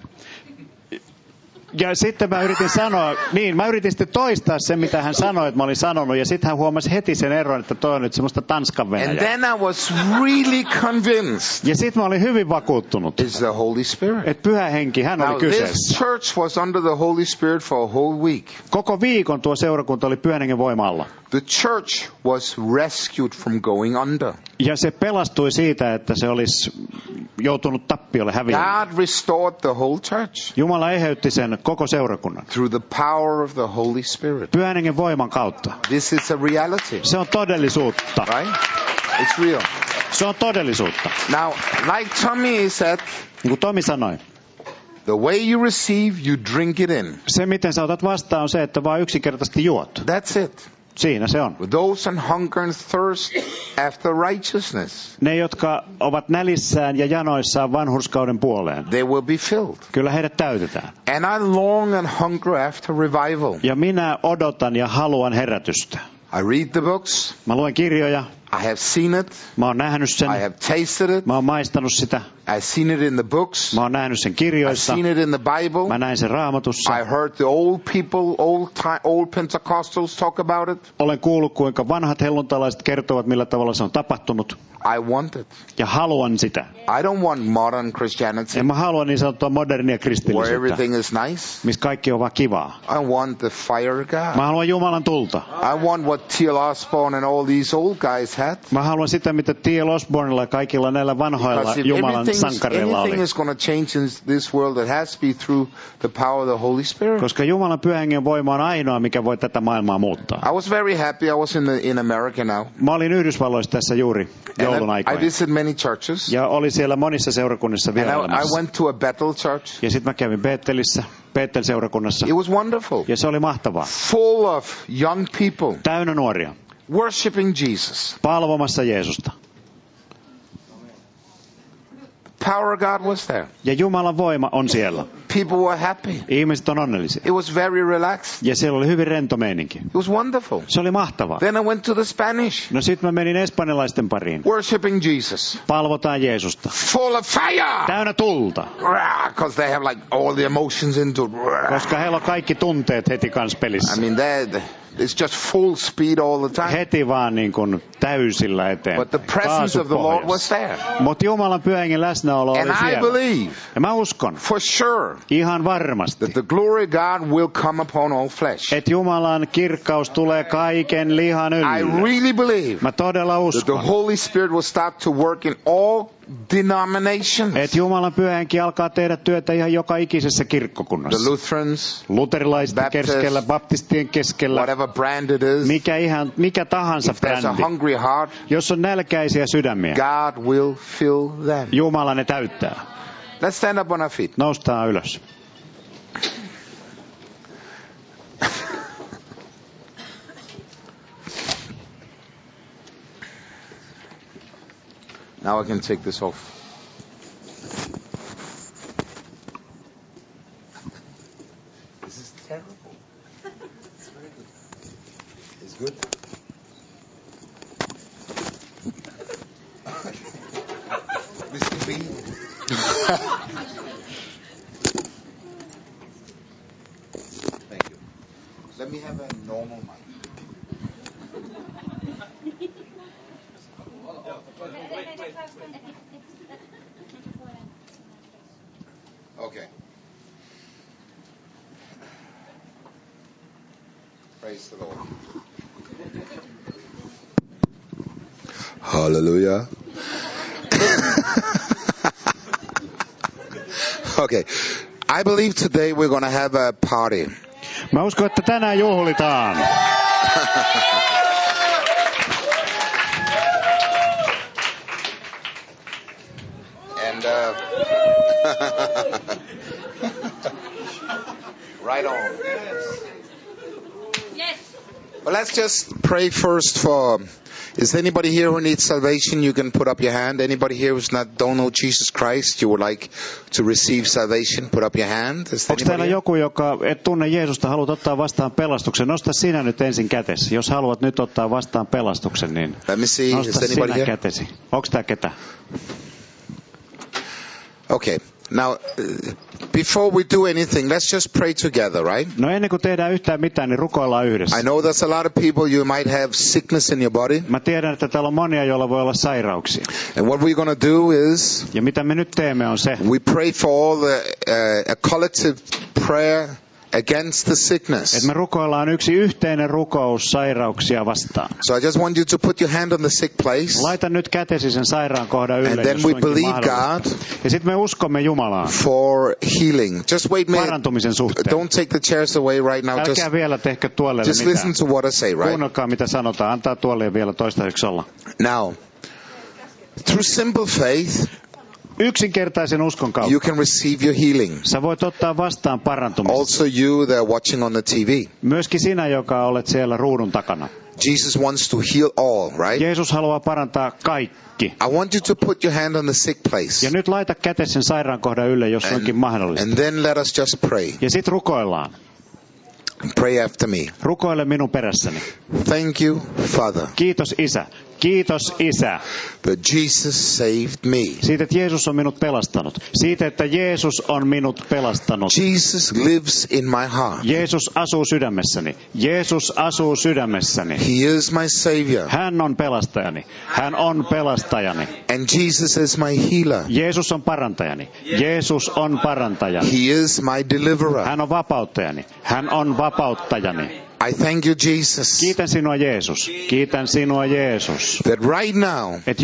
Ja sitten mä yritin sanoa, mä yritin sitten toistaa sen, mitä hän sanoi, että mä olin sanonut. Ja sitten hän huomasi heti sen eron, että toi on nyt semmoista tanskan And venäjää. then I was really convinced Ja sitten mä olin hyvin vakuuttunut, it's the Holy Spirit. että pyhä henki, hän oli Now this kyseessä. church was under the Holy Spirit for a whole week. Koko viikon tuo seurakunta oli pyhän hengen voima alla. The church was rescued from going under. Ja se pelastui siitä, että se olisi joutunut tappiolle häviämään. God restored the whole church Jumala eheytti sen koko seurakunnan. through the power of the Holy Spirit. Pyhän hengen voiman kautta. This is a reality, Se on todellisuutta. right? It's real. Se on todellisuutta. Now, like Tommy said, Niin kuin Tomi sanoi, the way you receive, you drink it in. se miten sä otat vastaan on se, että vaan yksinkertaisesti juot. That's it. Siinä se on. Those on hunger and thirst after righteousness, Ne, jotka ovat nälissään ja janoissaan vanhurskauden puoleen, they will be filled. kyllä heidät täytetään. And I long and hunger after revival. Ja minä odotan ja haluan herätystä. I read the books. Mä luen kirjoja, I have seen it. mä oon nähnyt sen, I have tasted it. mä oon maistanut sitä, I've seen it in the books. mä oon nähnyt sen I've kirjoissa, seen it in the Bible. mä näin sen Raamatussa. I heard the old people, old Pentecostals talk about it. Olen kuullut, kuinka vanhat helluntalaiset kertovat, millä tavalla se on tapahtunut. I want it. Ja haluan sitä. I don't want modern Christianity En mä halua niin sanottua modernia where kristillisyyttä, everything is nice. missä kaikki on vaan kivaa. I want the fire of God. Mä haluan Jumalan tulta. I want what T.L. Osborne and all these old guys had. Mä haluan sitä, mitä T.L. Osbornella ja kaikilla näillä vanhoilla Because if Jumalan sankareilla anything oli. is going to change in this world, it has to be through the power of the Holy Spirit. Koska Jumalan pyhän hengen voima on ainoa, mikä voi tätä maailmaa muuttaa. I was very happy. I was in America now. Mä olin Yhdysvalloissa tässä juuri joulun And I aikoina. visited many churches. Ja oli siellä monissa seurakunnissa And I vierailemassa. went to a Bethel church. Ja sitten mä kävin Bethel-seurakunnassa. It was wonderful. Ja se oli mahtavaa. Full of young people Täynnä nuoria. worshiping Jesus. Palvomassa Jeesusta. Power of God was there. Ja Jumalan voima on siellä. People were happy. Ihmiset on onnellisia. It was very relaxed. Ja siellä oli hyvin rento meininki. It was wonderful. Se oli mahtavaa. Then I went to the Spanish, No sit mä menin espanjalaisten pariin. worshiping Jesus. Palvotaan Jeesusta. Full of fire. Täynnä tulta. Because they have like all the emotions into it. Koska heillä on kaikki tunteet heti kans pelissä. I mean, it's just full speed all the time. Heti vaan niin kuin täysillä eteen. But the presence of the Lord was there. Mutta Jumalan pyhän hengen läsnäolo oli And I siellä. believe Ja mä uskon, for sure ihan varmasti, that the glory of God will come upon all flesh. että Jumalan kirkkaus tulee kaiken lihan I ylle. really believe Mä todella that the uskon, Holy Spirit will start to work in all denominations. Että Jumalan pyhä henki alkaa tehdä työtä ihan joka ikisessä The kirkkokunnassa. Lutherans, Luterilaisten Baptist, keskellä, baptistien keskellä, whatever brand it is. mikä tahansa If there's a brändi. hungry heart, Jos on nälkäisiä sydämiä, God will fill them. Jumala ne täyttää. Let's stand up on our feet. Noustaan ylös. Now I can take this off. This is terrible. It's very good. It's good. Mr. Bean. Thank you. Let me have a normal mic. Okay. Praise the Lord. Hallelujah. Okay. I believe today we're going to have a party. Mä uskon, että tänään juhlitaan. And right on. Yes. Well, let's just pray first for. Is there anybody here who needs salvation? You can put up your hand. Anybody here who's don't know Jesus Christ, you would like to receive salvation? Put up your hand. Is there Onko täällä anybody here? joku, joka et tunne Jeesusta, haluat ottaa vastaan pelastuksen? Nosta sinä nyt ensin kätesi. Jos haluat nyt ottaa vastaan pelastuksen, niin Let me see. Is nosta there anybody sinä here? kätesi. Onko tää ketä? Okay. Now, before we do anything, let's just pray together, right? No ennen kuin tehdään yhtään mitään, niin rukoillaan yhdessä. I know there's a lot of people, you might have sickness in your body. Mä tiedän, että täällä on monia, joilla voi olla sairauksia. And what we're going to do is, Ja mitä me nyt teemme on se, we pray for all a collective prayer against the sickness. että me rukoillaan yksi yhteinen rukous sairauksia vastaan. So I just want you to put your hand on the sick place. Laita nyt kätesi sen sairaankohdan ylle, And then jos we suinkin believe mahdollista. God Ja sitten me uskomme Jumalaan for healing. Just wait a minute. parantumisen suhteen. Don't take the chairs away right now. Älkää vielä tehkö tuolelle Just listen mitään. to what I say, right? Kuunnelkaa mitä sanotaan. Antaa tuolle vielä toistaiseksi olla. Now, through simple faith, Yksinkertaisen uskon kautta you can receive your healing. sä voit ottaa vastaan parantumisen. Also you that are watching on the TV. Myöskin sinä, joka olet siellä ruudun takana. Jesus wants to heal all, right? Jeesus haluaa parantaa kaikki. I want you to put your hand on the sick place. Ja nyt laita kätesi sen sairaankohdan ylle, jos onkin mahdollista. And then let us just pray. Ja sit rukoillaan. Pray after me. Rukoile minun perässäni. Thank you, Father, Kiitos Isä. Kiitos Isä. that Jesus saved me. Siitä, että Jeesus on minut pelastanut. Siitä, että Jeesus on minut pelastanut. Jesus lives in my heart. Jeesus asuu sydämessäni. Jeesus asuu sydämessäni. He is my Savior. Hän on pelastajani. Hän on pelastajani. And Jesus is my healer. Jeesus on parantajani. Jeesus on parantajani. He is my deliverer. Hän on vapauttajani. Hän on vapauttajani. I thank you, Jesus, Kiitän sinua Jeesus. Kiitän sinua Jeesus. that right now Että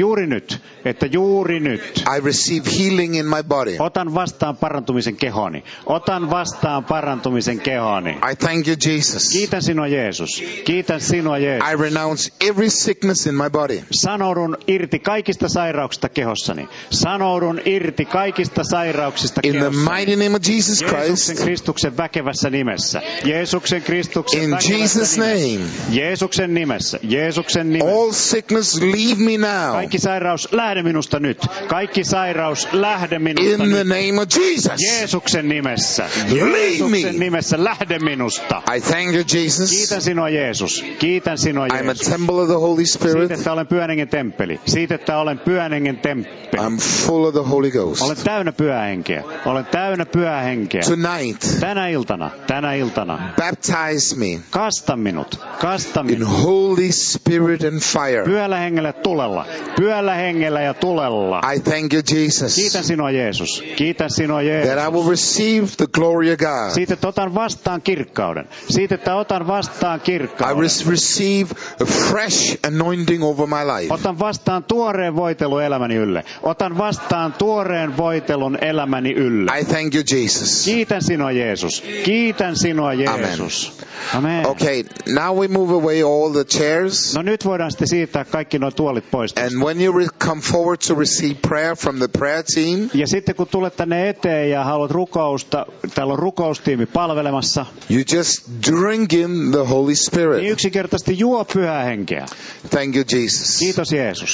juuri nyt I receive healing in my body. otan vastaan parantumisen kehoni. Otan vastaan parantumisen kehoni. I thank you, Jesus. Kiitän sinua Jeesus. Kiitän sinua Jeesus. I renounce every sickness in my body. Sanoudun irti kaikista sairauksista kehossani. Sanoudun irti kaikista sairauksista In the kehossani. mighty name of Jesus Jeesuksen Christ, Kristuksen väkevässä nimessä. Jeesuksen Kristuksen in väkevässä Jesus' nimessä. name, Jeesuksen nimessä. Jeesuksen nimessä. all sickness leave me now. Kaikki sairaus, lähde minusta nyt. Kaikki sairaus, lähde minusta In the nyt. name of Jesus. Jeesuksen nimessä. Leave Jeesuksen me. nimessä, lähde minusta. I thank you, Jesus. Kiitän sinua Jeesus. Kiitän sinua I'm a Jeesus. temple of the Holy Siitä, Spirit. että olen Pyhän Hengen temppeli. Siitä, että olen Pyhän Hengen temppeli. I'm full of the Holy Ghost. Olen täynnä Pyhää Henkeä. Olen täynnä Pyhää Henkeä. Tonight, Tänä iltana. baptize me Kasta minut. in Holy Spirit and fire. Pyhällä hengellä tulella. Pyhällä hengellä ja tulella. I thank you, Jesus, Kiitän sinua, Jeesus. Kiitän sinua, that Jeesus. I will receive the glory of God. Siitä, että otan vastaan kirkkauden. Siitä, että otan vastaan I kirkkauden. receive a fresh anointing over my life. Otan vastaan tuoreen voitelun elämäni ylle. Otan vastaan tuoreen voitelun elämäni ylle. I thank you, Jesus. Kiitän sinua, Jeesus. Kiitän sinua, Jeesus. Amen. Okay, now we move away all the chairs. No nyt voidaan sitten siirtää kaikki nuo tuolit pois. And when you come forward to receive prayer from the prayer team, Ja sitten kun tulet tänne eteen ja haluat rukousta, täällä on rukoustiimi palvelemassa, you just drink in the Holy niin Spirit. yksinkertaisesti juo pyhää henkeä. Thank you, Jesus. Kiitos, Jeesus.